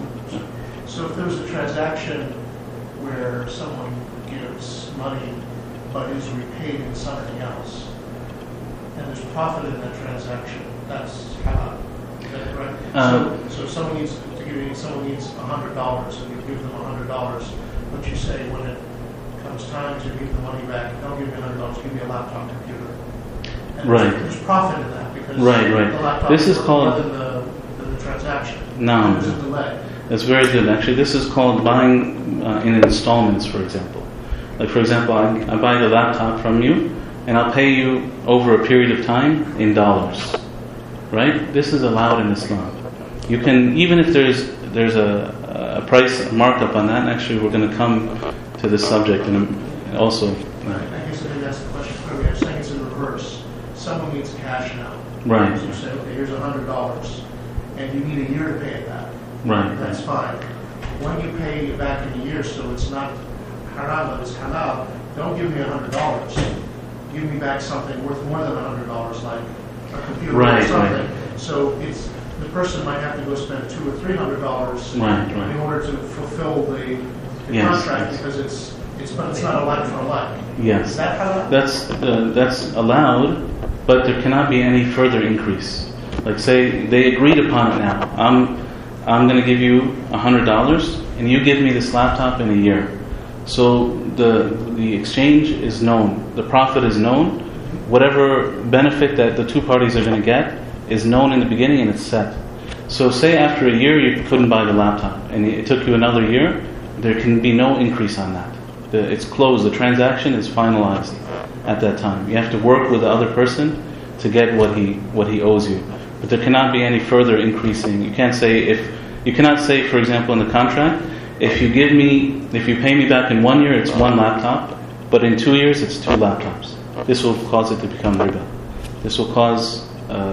Speaker 4: So if there's a transaction where someone gives money but is repaid in something else, and there's profit in that transaction, that's halal. Is that right? So someone needs $100 and you give them $100, but you say when it comes time to give the money back, don't give me $100, give me a laptop computer. And
Speaker 1: right.
Speaker 4: There's profit in that because
Speaker 1: right.
Speaker 4: the laptop
Speaker 1: this is called
Speaker 4: more than the transaction.
Speaker 1: No.
Speaker 4: There's a delay.
Speaker 1: That's very good. Actually, this is called buying in installments, for example. Like, for example, I buy the laptop from you, and I'll pay you over a period of time in dollars. Right? This is allowed in Islam. You can, even if there's a price markup on that, and actually we're going to come to this subject and also.
Speaker 4: I guess maybe that's the question clearly. I'm saying it's in reverse. Someone needs cash now.
Speaker 1: Right.
Speaker 4: So you say, okay, here's $100. and you need a year to pay it back.
Speaker 1: Right.
Speaker 4: That's fine. When you pay it back in a year, so it's not haram, but it's halal, don't give me $100. Give me back something worth more than $100, like a computer
Speaker 1: Right,
Speaker 4: or something. So the person might have to go spend $200 or $300
Speaker 1: Right.
Speaker 4: in order to fulfill the
Speaker 1: Yes,
Speaker 4: contract,
Speaker 1: yes.
Speaker 4: because it's not a like for a like.
Speaker 1: Yes.
Speaker 4: Is that halal?
Speaker 1: That's allowed, but there cannot be any further increase. Like say they agreed upon it now. I'm going to give you $100, and you give me this laptop in a year. So the exchange is known, the profit is known. Whatever benefit that the two parties are going to get is known in the beginning, and it's set. So say after a year you couldn't buy the laptop, and it took you another year, there can be no increase on that. It's closed. The transaction is finalized at that time. You have to work with the other person to get what he owes you. But there cannot be any further increasing. You cannot say, for example, in the contract, if you pay me back in 1 year, it's one laptop, but in 2 years, it's two laptops. This will cause it to become riba. This will cause,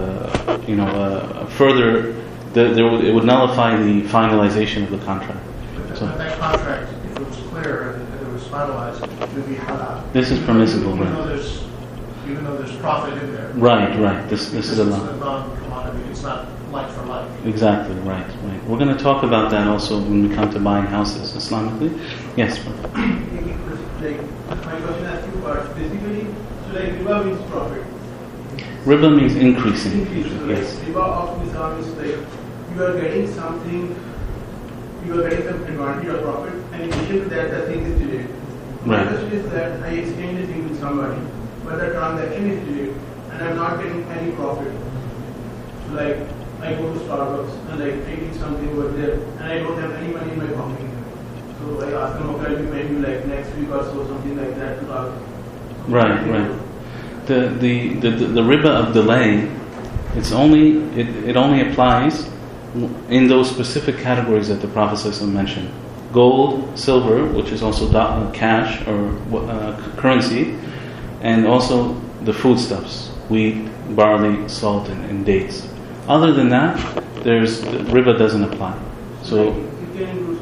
Speaker 1: further. It would nullify the finalization of the contract.
Speaker 4: But that contract, if it was clear and it was finalized, it would be halal.
Speaker 1: This is permissible,
Speaker 4: even
Speaker 1: right?
Speaker 4: Even though there's profit in there.
Speaker 1: Right. This is
Speaker 4: a
Speaker 1: allowed.
Speaker 4: non-commodity. It's not like for like.
Speaker 1: Exactly, right. We're going to talk about that also when we come to buying houses Islamically. Yes, bro.
Speaker 6: Like, my question has two parts. Basically, so like riba means profit.
Speaker 1: Riba means increasing.
Speaker 6: So
Speaker 1: Yes.
Speaker 6: like riba of Islam is like you are getting something, you are getting some advantage or profit, and in addition to that, the thing is delayed. My
Speaker 1: Right.
Speaker 6: question is that I exchange the thing with somebody, but the transaction is delayed, and I'm not getting any profit. So like I go to Starbucks and like I eat something over there, and I don't have any money in my pocket. So I ask them, okay, I'll be paying you like next week or so, something like that.
Speaker 1: Right. The riba of delay, it only applies in those specific categories that the Prophet ﷺ mentioned: gold, silver, which is also cash or currency, and also the foodstuffs: wheat, barley, salt, and dates. Other than that, riba doesn't apply. So
Speaker 6: it can include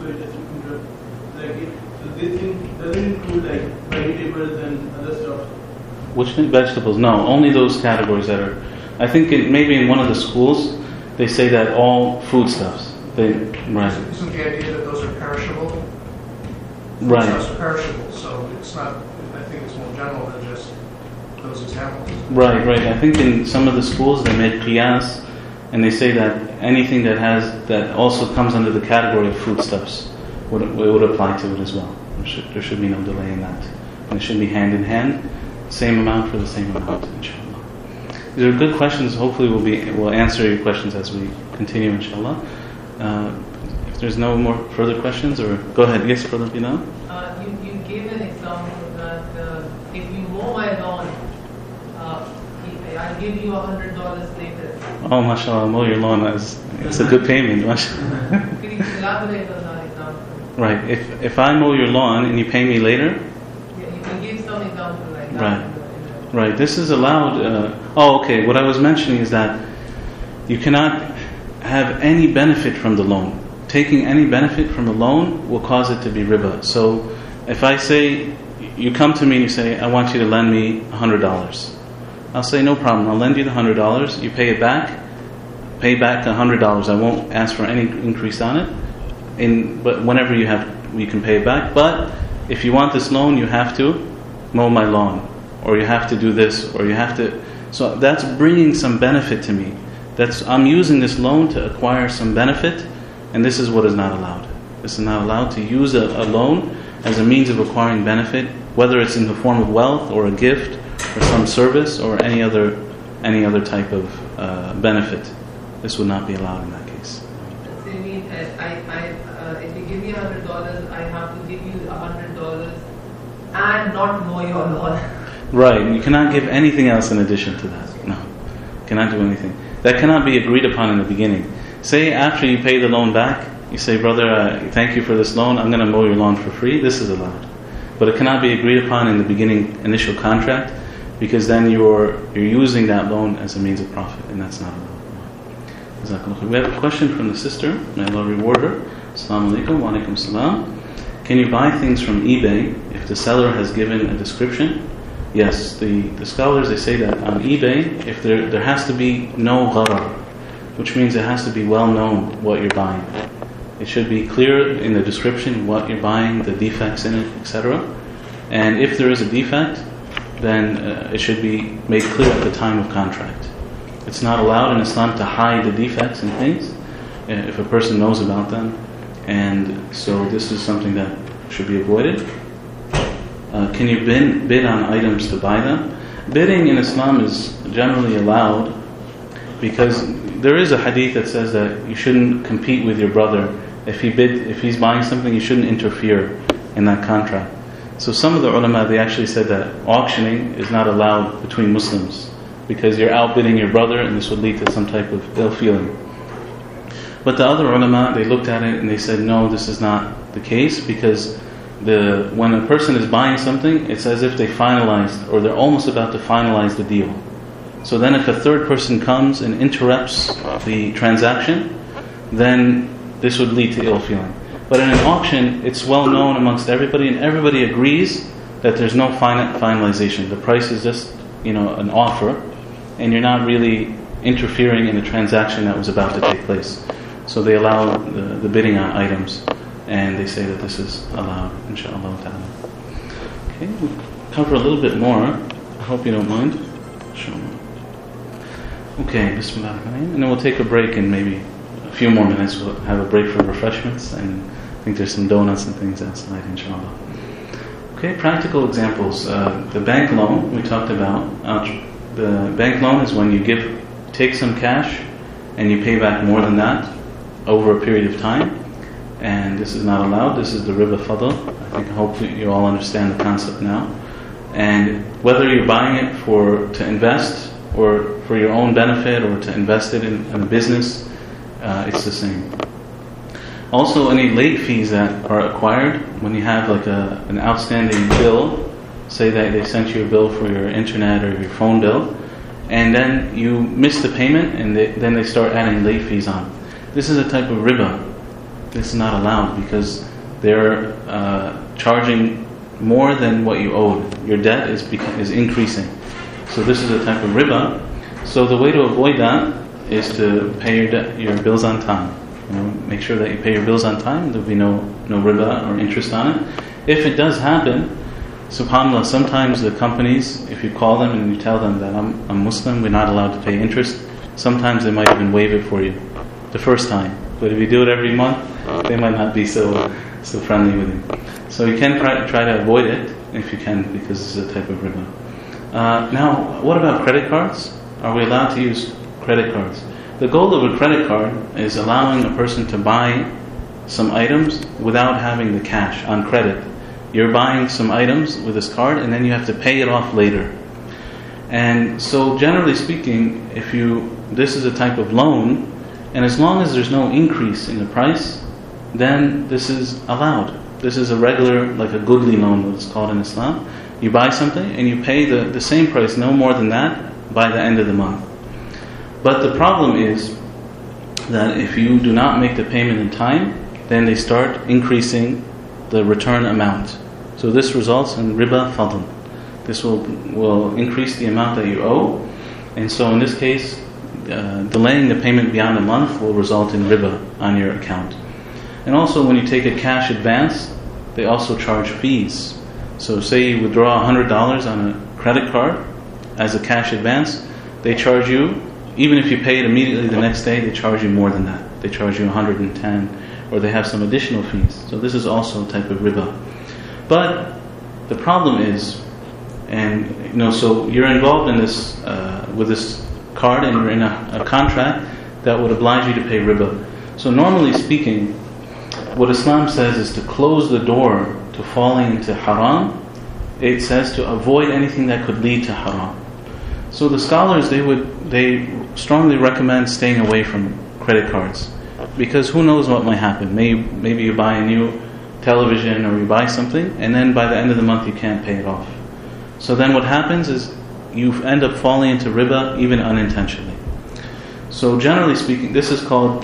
Speaker 6: so this thing doesn't include like vegetables and other stuff.
Speaker 1: which vegetables? No, only those categories that are. I think maybe in one of the schools they say that all foodstuffs. Right.
Speaker 4: Isn't the idea that those are perishable?
Speaker 1: Right.
Speaker 4: Those are perishable, so it's not. I think it's more general than just those examples.
Speaker 1: Right. I think in some of the schools they make qiyas, and they say that anything that also comes under the category of foodstuffs would apply to it as well. There should be no delay in that, and it should be hand in hand, same amount for the same amount, inshallah. These are good questions. Hopefully, we'll answer your questions as we continue, inshallah. If there's no more further questions, or go ahead. Yes, Brother Bilal.
Speaker 7: You gave an example that if you mow my lawn, I'll give you $100 later.
Speaker 1: Oh, mashallah, mow your lawn. It's a good payment, mashallah.
Speaker 7: Can you elaborate on that example?
Speaker 1: Right. If I mow your lawn and you pay me later.
Speaker 7: Yeah, you can give some example like that.
Speaker 1: Right. This is allowed. Okay. What I was mentioning is that you cannot have any benefit from the loan. Taking any benefit from a loan will cause it to be riba. So if I say, you come to me and you say, I want you to lend me $100. I'll say, no problem. I'll lend you the $100. You pay it back. Pay back the $100. I won't ask for any increase on it. But whenever you can pay it back. But if you want this loan, you have to mow my lawn, or you have to do this, or you have to. So that's bringing some benefit to me. I'm using this loan to acquire some benefit, and this is what is not allowed. This is not allowed to use a loan as a means of acquiring benefit, whether it's in the form of wealth or a gift or some service or any other type of benefit. This would not be allowed in that case.
Speaker 7: So you mean, if you give me $100, I have to give you $100 and not mow your lawn.
Speaker 1: Right. You cannot give anything else in addition to that. No. You cannot do anything. That cannot be agreed upon in the beginning. Say after you pay the loan back, you say, brother, thank you for this loan, I'm going to mow your lawn for free. This is allowed. But it cannot be agreed upon in the beginning initial contract, because then you're using that loan as a means of profit, and that's not allowed. Jazakallah. We have a question from the sister. May Allah reward her. Assalamu alaikum wa alaikum salam. Can you buy things from eBay if the seller has given a description? Yes, the scholars, they say that on eBay, if there has to be no gharar, which means it has to be well known what you're buying. It should be clear in the description what you're buying, the defects in it, etc. And if there is a defect, then it should be made clear at the time of contract. It's not allowed in Islam to hide the defects in things if a person knows about them. And so this is something that should be avoided. Can you bid on items to buy them? Bidding in Islam is generally allowed because there is a hadith that says that you shouldn't compete with your brother. If he's buying something, you shouldn't interfere in that contract. So some of the ulama, they actually said that auctioning is not allowed between Muslims because you're outbidding your brother and this would lead to some type of ill feeling. But the other ulama, they looked at it and they said, no, this is not the case because when a person is buying something, it's as if they finalized or they're almost about to finalize the deal. So then if a third person comes and interrupts the transaction, then this would lead to ill feeling. But in an auction, it's well known amongst everybody and everybody agrees that there's no finalization. The price is just, an offer and you're not really interfering in the transaction that was about to take place. So they allow the bidding on items and they say that this is allowed, inshaAllah ta'ala. Okay, we'll cover a little bit more. I hope you don't mind. Okay, Bismillah ar-Rahman. And then we'll take a break in maybe a few more minutes. We'll have a break for refreshments and I think there's some donuts and things outside, inshallah. Okay, practical examples. The bank loan we talked about. The bank loan is when you take some cash and you pay back more than that over a period of time. And this is not allowed. This is the riba fadl. I hope you all understand the concept now. And whether you're buying it to invest or for your own benefit or to invest it in a business, it's the same. Also, any late fees that are acquired when you have like an outstanding bill, say that they sent you a bill for your internet or your phone bill, and then you miss the payment and then they start adding late fees on. This is a type of riba. This is not allowed because they're charging more than what you owed. Your debt is increasing. So this is a type of riba. So the way to avoid that is to pay your bills on time. Make sure that you pay your bills on time. There'll be no riba or interest on it. If it does happen, subhanAllah, sometimes the companies, if you call them and you tell them that I'm Muslim, we're not allowed to pay interest, sometimes they might even waive it for you the first time. But if you do it every month, they might not be so friendly with you. So you can try to avoid it if you can, because this is a type of riba. Now, what about credit cards? Are we allowed to use credit cards? The goal of a credit card is allowing a person to buy some items without having the cash on credit. You're buying some items with this card and then you have to pay it off later. And so generally speaking, this is a type of loan, and as long as there's no increase in the price, then this is allowed. This is a regular, like a goodly loan, what it's called in Islam. You buy something and you pay the same price, no more than that, by the end of the month. But the problem is that if you do not make the payment in time, then they start increasing the return amount. So this results in riba fadl. This will increase the amount that you owe. And so in this case, delaying the payment beyond a month will result in riba on your account. And also when you take a cash advance, they also charge fees. So say you withdraw $100 on a credit card as a cash advance, they charge you, even if you pay it immediately the next day, they charge you more than that. They charge you 110, or they have some additional fees. So this is also a type of riba. But the problem is, so you're involved in this with this card, and you're in a contract that would oblige you to pay riba. So normally speaking, what Islam says is to close the door to falling into haram. It says to avoid anything that could lead to haram. So the scholars, they strongly recommend staying away from credit cards, because who knows what might happen. Maybe you buy a new television or you buy something, and then by the end of the month you can't pay it off. So then what happens is you end up falling into riba even unintentionally. So generally speaking, this is called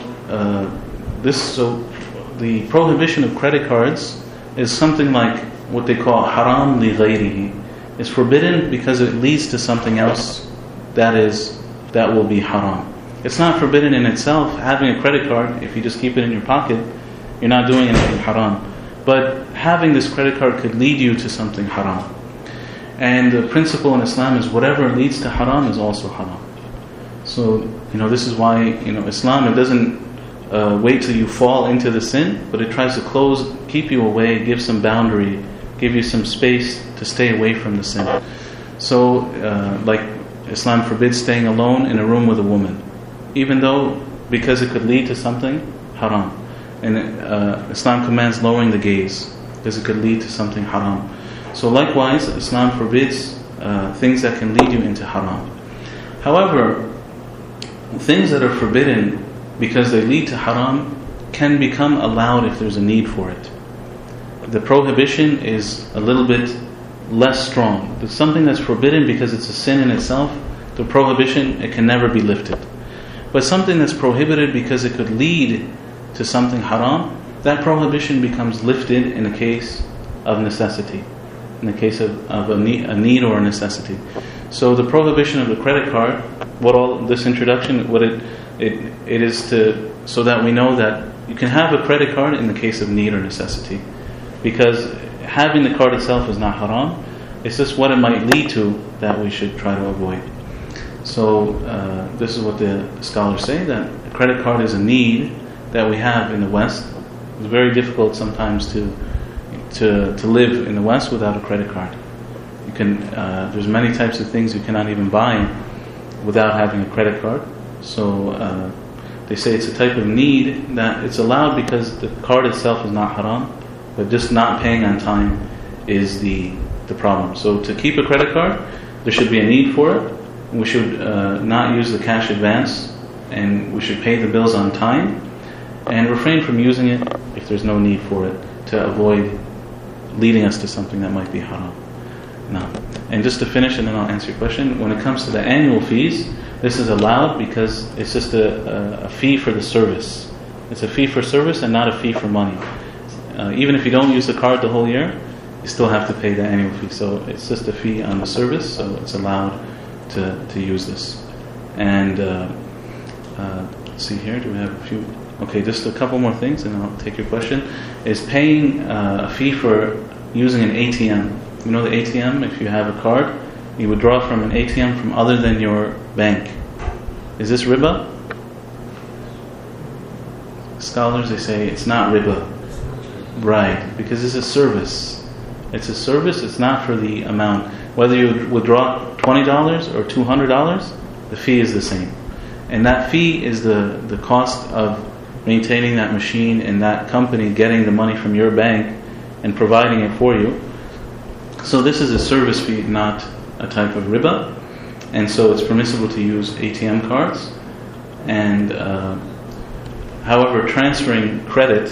Speaker 1: So the prohibition of credit cards is something like what they call haram li ghayrihi. It's forbidden because it leads to something else that will be haram. It's not forbidden in itself. Having a credit card, if you just keep it in your pocket, you're not doing anything haram. But having this credit card could lead you to something haram. And the principle in Islam is whatever leads to haram is also haram. So, this is why, Islam, it doesn't wait till you fall into the sin, but it tries to keep you away, give some boundary, give you some space to stay away from the sin. So, like Islam forbids staying alone in a room with a woman, because it could lead to something haram. And Islam commands lowering the gaze, because it could lead to something haram. So likewise, Islam forbids things that can lead you into haram. However, things that are forbidden because they lead to haram can become allowed if there's a need for it. The prohibition is a little bit less strong. There's something that's forbidden because it's a sin in itself. The prohibition, it can never be lifted. But something that's prohibited because it could lead to something haram, that prohibition becomes lifted in a case of necessity, in the case of a need or a necessity. So the prohibition of the credit card, this introduction, it is so that we know that you can have a credit card in the case of need or necessity, because having the card itself is not haram. It's just what it might lead to that we should try to avoid. So this is what the scholars say, that a credit card is a need that we have in the West. It's very difficult sometimes to live in the West without a credit card. You can there's many types of things you cannot even buy without having a credit card. So they say it's a type of need that it's allowed because the card itself is not haram, but just not paying on time is the problem. So to keep a credit card, there should be a need for it. We should not use the cash advance, and we should pay the bills on time, and refrain from using it if there's no need for it, to avoid leading us to something that might be haram. Now, and just to finish, and then I'll answer your question, when it comes to the annual fees, this is allowed because it's just a fee for the service. It's a fee for service and not a fee for money. Even if you don't use the card the whole year, you still have to pay the annual fee. So it's just a fee on the service, so it's allowed to use this. And let's see here, do we have a few? Okay, just a couple more things and I'll take your question. Is paying a fee for using an ATM. You know the ATM, if you have a card, you withdraw from an ATM from other than your bank. Is this riba? Scholars, they say it's not riba. Right, because it's a service. It's a service, it's not for the amount. Whether you withdraw $20 or $200, the fee is the same. And that fee is the cost of maintaining that machine and that company getting the money from your bank and providing it for you. So this is a service fee, not a type of riba. And so it's permissible to use ATM cards. And however, transferring credit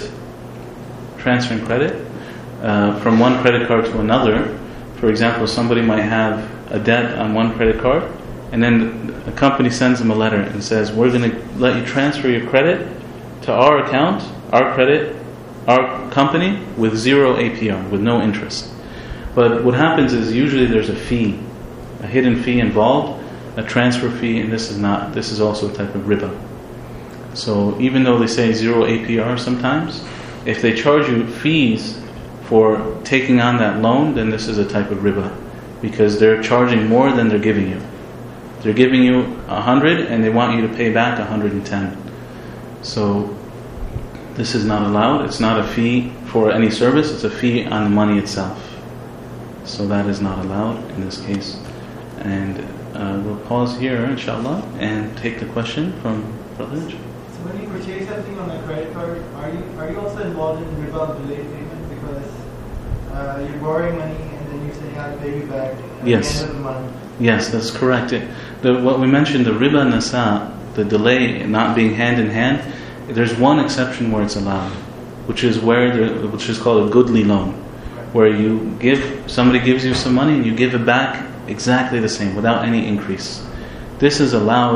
Speaker 1: from one credit card to another. For example, somebody might have a debt on one credit card, and then a company sends them a letter and says, we're going to let you transfer your credit to our account, our company, with 0 APR, with no interest. But what happens is usually there's a fee, a hidden fee involved, a transfer fee, and this is also a type of riba. So even though they say 0 APR sometimes, if they charge you fees for taking on that loan, then this is a type of riba, because they're charging more than they're giving you. They're giving you 100 and they want you to pay back 110. So this is not allowed. It's not a fee for any service, it's a fee on the money itself. So that is not allowed in this case. And we'll pause here, inshallah, and take the question from Brother.
Speaker 5: So when you purchase something on a credit card, are you also involved in riba delayed payment? Because you're borrowing money and then you're saying I'll pay you back at the end of the month.
Speaker 1: Yes, that's correct. What we mentioned, the riba nasa, the delay not being hand in hand, there's one exception where it's allowed, which is called a goodly loan, where somebody gives you some money and you give it back exactly the same without any increase. This is allowed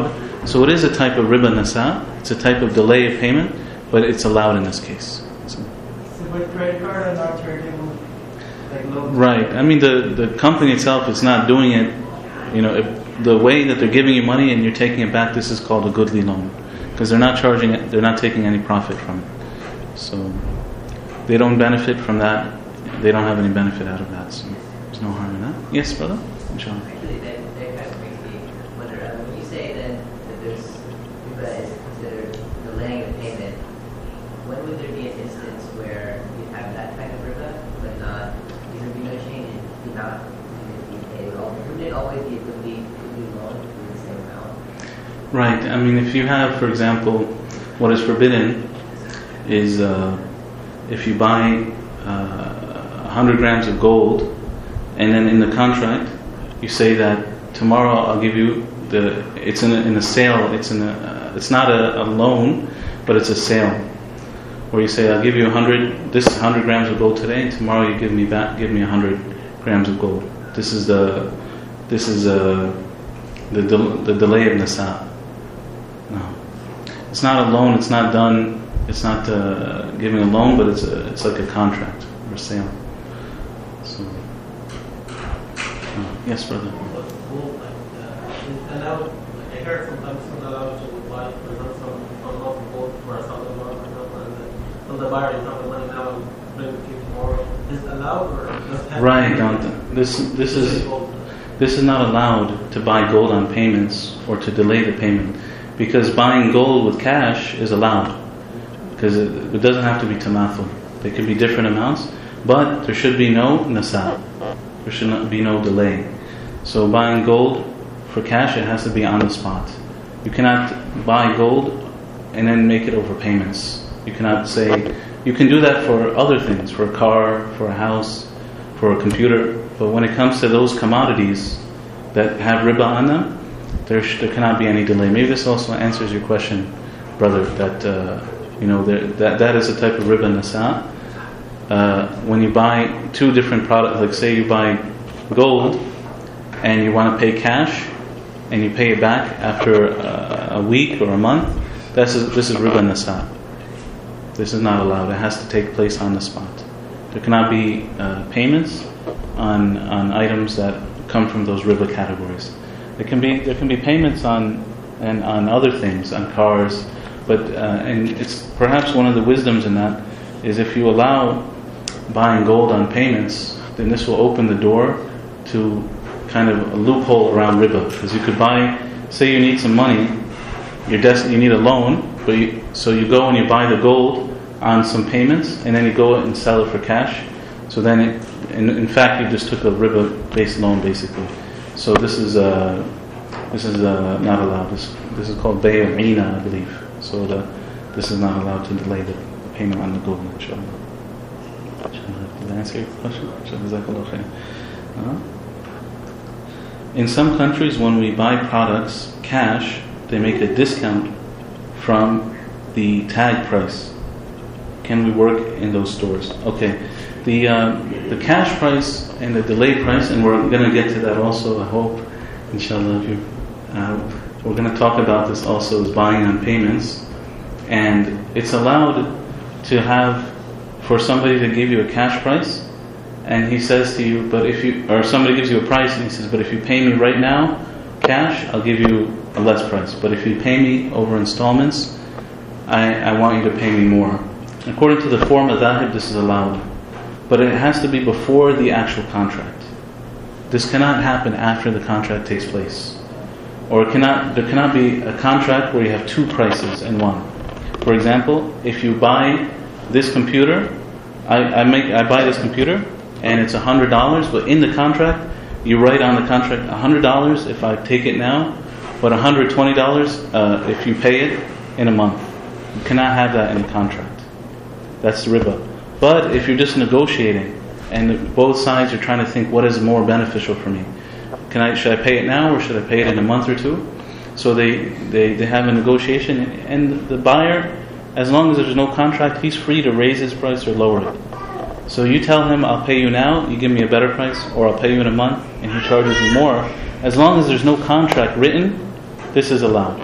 Speaker 1: So it is a type of riba nasa. It's a type of delay of payment, but it's allowed in this case.
Speaker 6: So, but credit card are not charging like loans.
Speaker 1: Right. I mean, the company itself is not doing it. If the way that they're giving you money and you're taking it back, this is called a goodly loan, because they're not charging it. They're not taking any profit from it. So they don't benefit from that. They don't have any benefit out of that. So there's no harm in that. Yes, brother. Inshallah.
Speaker 3: Actually, that kind of makes me wonder, when you say then that there's riba is considered delaying the payment, when would there be an instance where you have that kind of riba, but not, there would be no change in the amount to be paid at all? Wouldn't it always be a goodly loan for the same amount?
Speaker 1: Right. I mean, if you have, for example, what is forbidden is if you buy 100 grams of gold, and then in the contract you say that tomorrow I'll give you it's in a sale. It's not a loan, but it's a sale, where you say I'll give you 100 grams of gold today, and tomorrow you give me 100 grams of gold. This is the delay of nasa. No, it's not a loan. It's not done. It's not giving a loan, but it's like a contract or a sale. So, yes, brother.
Speaker 8: Allowed, I heard sometimes it's not allowed to buy, for example, some loan for $1,000, for example, and from the buyer, you have the money now, bring it to you tomorrow. Is it allowed or does it have
Speaker 1: Right. This is not allowed to buy gold on payments or to delay the payment, because buying gold with cash is allowed, because it doesn't have to be tamathul. They could be different amounts, but there should be no nasa. There should not be no delay. So buying gold for cash, it has to be on the spot. You cannot buy gold and then make it over payments. You cannot say, you can do that for other things, for a car, for a house, for a computer, but when it comes to those commodities that have riba on them, there cannot be any delay. Maybe this also answers your question, brother, that that is a type of riba nasa. When you buy two different products, like say you buy gold and you want to pay cash and you pay it back after a week or a month, this is riba nasa. This is not allowed. It has to take place on the spot. There cannot be payments on items that come from those riba categories. There can be payments on other things, on cars, but and it's perhaps one of the wisdoms in that is if you allow buying gold on payments, then this will open the door to kind of a loophole around riba, because you could buy, say you need some money, you need a loan, so you go and you buy the gold on some payments, and then you go and sell it for cash. So then, in fact, you just took a riba-based loan, basically. So this is not allowed. This is called bay'ina, I believe. So this is not allowed to delay the payment on the gold. Inshallah. Did I answer your question? In some countries, when we buy products cash, they make a discount from the tag price. Can we work in those stores? Okay. The cash price and the delay price, and we're going to get to that also, I hope, inshallah. We're going to talk about this also as buying on payments. And it's allowed to have, for somebody to give you a cash price, and he says to you, or somebody gives you a price and he says, but if you pay me right now, cash, I'll give you a less price. But if you pay me over installments, I want you to pay me more. According to the form of dhahib, this is allowed. But it has to be before the actual contract. This cannot happen after the contract takes place. Or there cannot be a contract where you have two prices in one. For example, if you buy this computer, I buy this computer and it's $100, but in the contract you write on the contract $100 if I take it now, but $120 if you pay it in a month. You cannot have that in the contract. That's riba. But if you're just negotiating and both sides are trying to think what is more beneficial for me, should I pay it now or should I pay it in a month or two? So they have a negotiation, and the buyer, as long as there's no contract, he's free to raise his price or lower it. So you tell him, I'll pay you now, you give me a better price, or I'll pay you in a month, and he charges you more. As long as there's no contract written, this is allowed.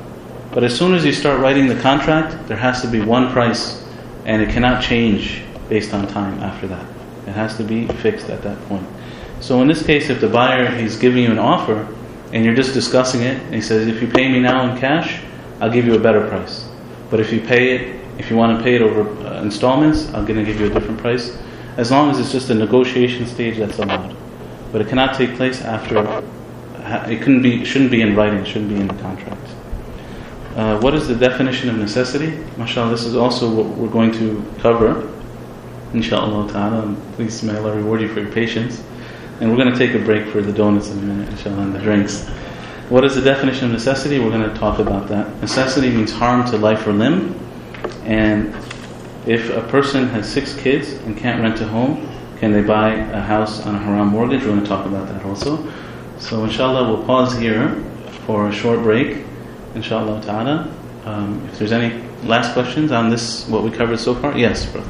Speaker 1: But as soon as you start writing the contract, there has to be one price, and it cannot change based on time after that. It has to be fixed at that point. So in this case, if the buyer, he's giving you an offer, and you're just discussing it, and he says, if you pay me now in cash, I'll give you a better price. But if you want to pay it over installments, I'm going to give you a different price. As long as it's just a negotiation stage, that's allowed. But it cannot take place after. It shouldn't be in writing. It shouldn't be in the contract. What is the definition of necessity? MashaAllah, this is also what we're going to cover, inshaAllah ta'ala. And please may Allah reward you for your patience. And we're going to take a break for the donuts in a minute, inshaAllah, and the drinks. What is the definition of necessity? We're going to talk about that. Necessity means harm to life or limb. And if a person has 6 kids and can't rent a home, can they buy a house on a haram mortgage? We're going to talk about that also. So inshallah, we'll pause here for a short break, inshallah ta'ala. If there's any last questions on this, what we covered so far? Yes, brother.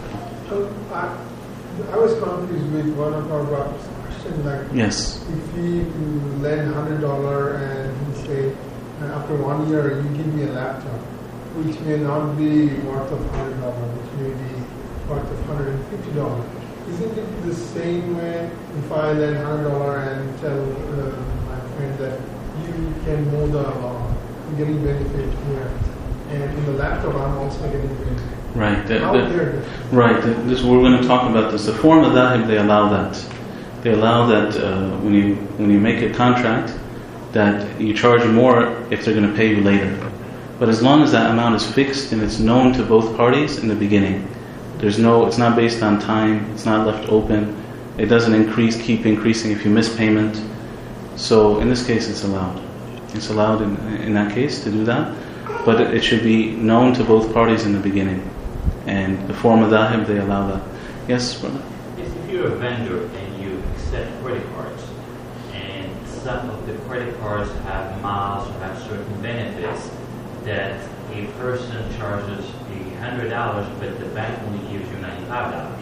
Speaker 9: I was confused with one of our brothers' questions. Like,
Speaker 1: yes.
Speaker 9: If he lend $100 and he say, after 1 year you give me a laptop, which may not be worth of $100, which may be worth of $150. Isn't it the same way if I lend $100 and tell my friend that you can mow the lawn, I'm getting benefit here, and in the laptop I'm also getting benefit?
Speaker 1: Right. This we're going to talk about this. The form of dhahib, they allow that. They allow that when you make a contract, that you charge more if they're going to pay you later. But as long as that amount is fixed and it's known to both parties in the beginning, it's not based on time, it's not left open, it doesn't keep increasing if you miss payment. So in this case it's allowed. It's allowed in that case to do that, but it should be known to both parties in the beginning. And the form of dhahib, they allow that. Yes, brother?
Speaker 10: Yes, if you're a vendor and you accept credit cards, and some of the credit cards have miles or have certain benefits, that a person charges $100, but the bank only gives you $95.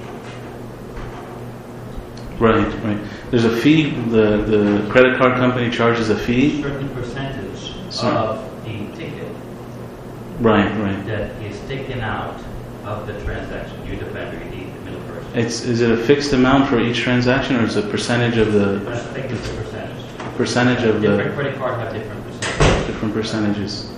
Speaker 1: Right. There's a fee. The credit card company charges a fee.
Speaker 10: Certain percentage of the ticket.
Speaker 1: Right.
Speaker 10: That is taken out of the transaction. You're the vendor, you need the middle person.
Speaker 1: Is it a fixed amount for each transaction, or is it a percentage of the?
Speaker 10: I think it's a percentage.
Speaker 1: Percentage of the.
Speaker 10: Different credit cards have different percentages.
Speaker 1: Different percentages.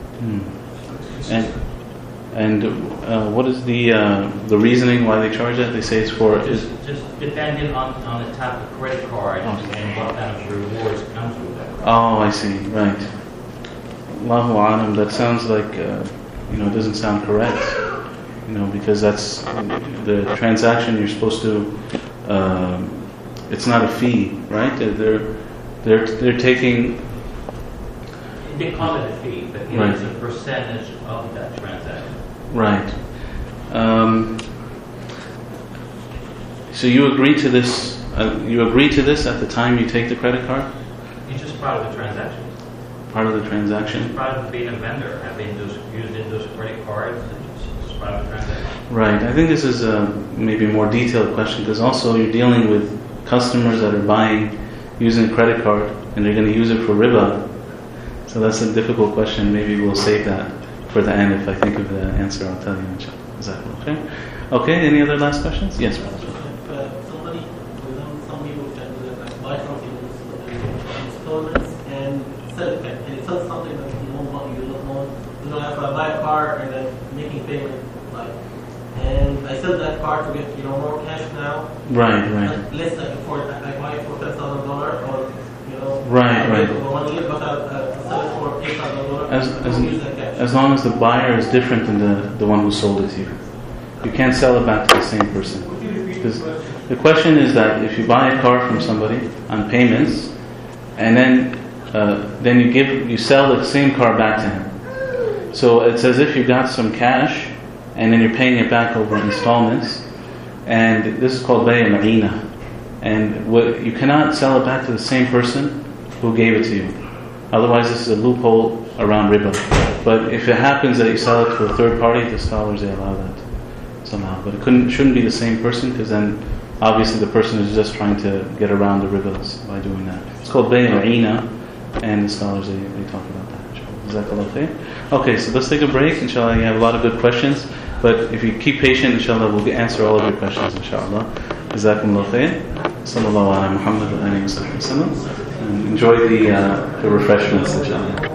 Speaker 1: And what is the reasoning why they charge that? They say it's for
Speaker 10: just depending on the type of credit card and what kind of rewards comes with that card.
Speaker 1: Oh, I see. Right. Allahu A'lam. That sounds like it doesn't sound correct. Because that's the transaction. You're supposed to. It's not a fee, right? They're taking.
Speaker 10: They call it a fee, but it is a percentage of that transaction.
Speaker 1: Right. So you agree to this? You agree to this at the time you take the credit card?
Speaker 10: It's just part of the transaction.
Speaker 1: Part of the transaction.
Speaker 10: It's part of being a vendor. I've been using those credit cards. It's part of the transaction.
Speaker 1: Right. I think this is a maybe a more detailed question, because also you're dealing with customers that are buying using a credit card, and they're going to use it for riba. So that's a difficult question. Maybe we'll save that for the end. If I think of the answer, I'll tell you. Is that okay? Okay. Any other last questions? Yes, brother.
Speaker 8: Some people can do that, like buy something in installments and sell it back. And sell something that you don't want. If I buy a car and then making payment, and I sell that car to get more cash now.
Speaker 1: Right.
Speaker 8: Less than afford. I buy it for $10,000 or.
Speaker 1: Right. As long as the buyer is different than the one who sold it to you. You can't sell it back to the same person. Because the question is that if you buy a car from somebody on payments, and then you sell the same car back to him. So it's as if you got some cash, and then you're paying it back over installments, and this is called bay' al-ma'ina. And you cannot sell it back to the same person who gave it to you. Otherwise, this is a loophole around riba. But if it happens that you sell it to a third party, the scholars, they allow that somehow. But it shouldn't be the same person, because then obviously the person is just trying to get around the ribas by doing that. It's called bay' al-ma'ina, and the scholars, they talk about that. Jazakallah khair. Okay, so let's take a break. Inshallah, you have a lot of good questions. But if you keep patient, inshallah, we'll answer all of your questions, inshallah. Jazakumullah khair. Sallallahu ala Muhammad wa alihi wa sallam. And enjoy the refreshments, inshallah.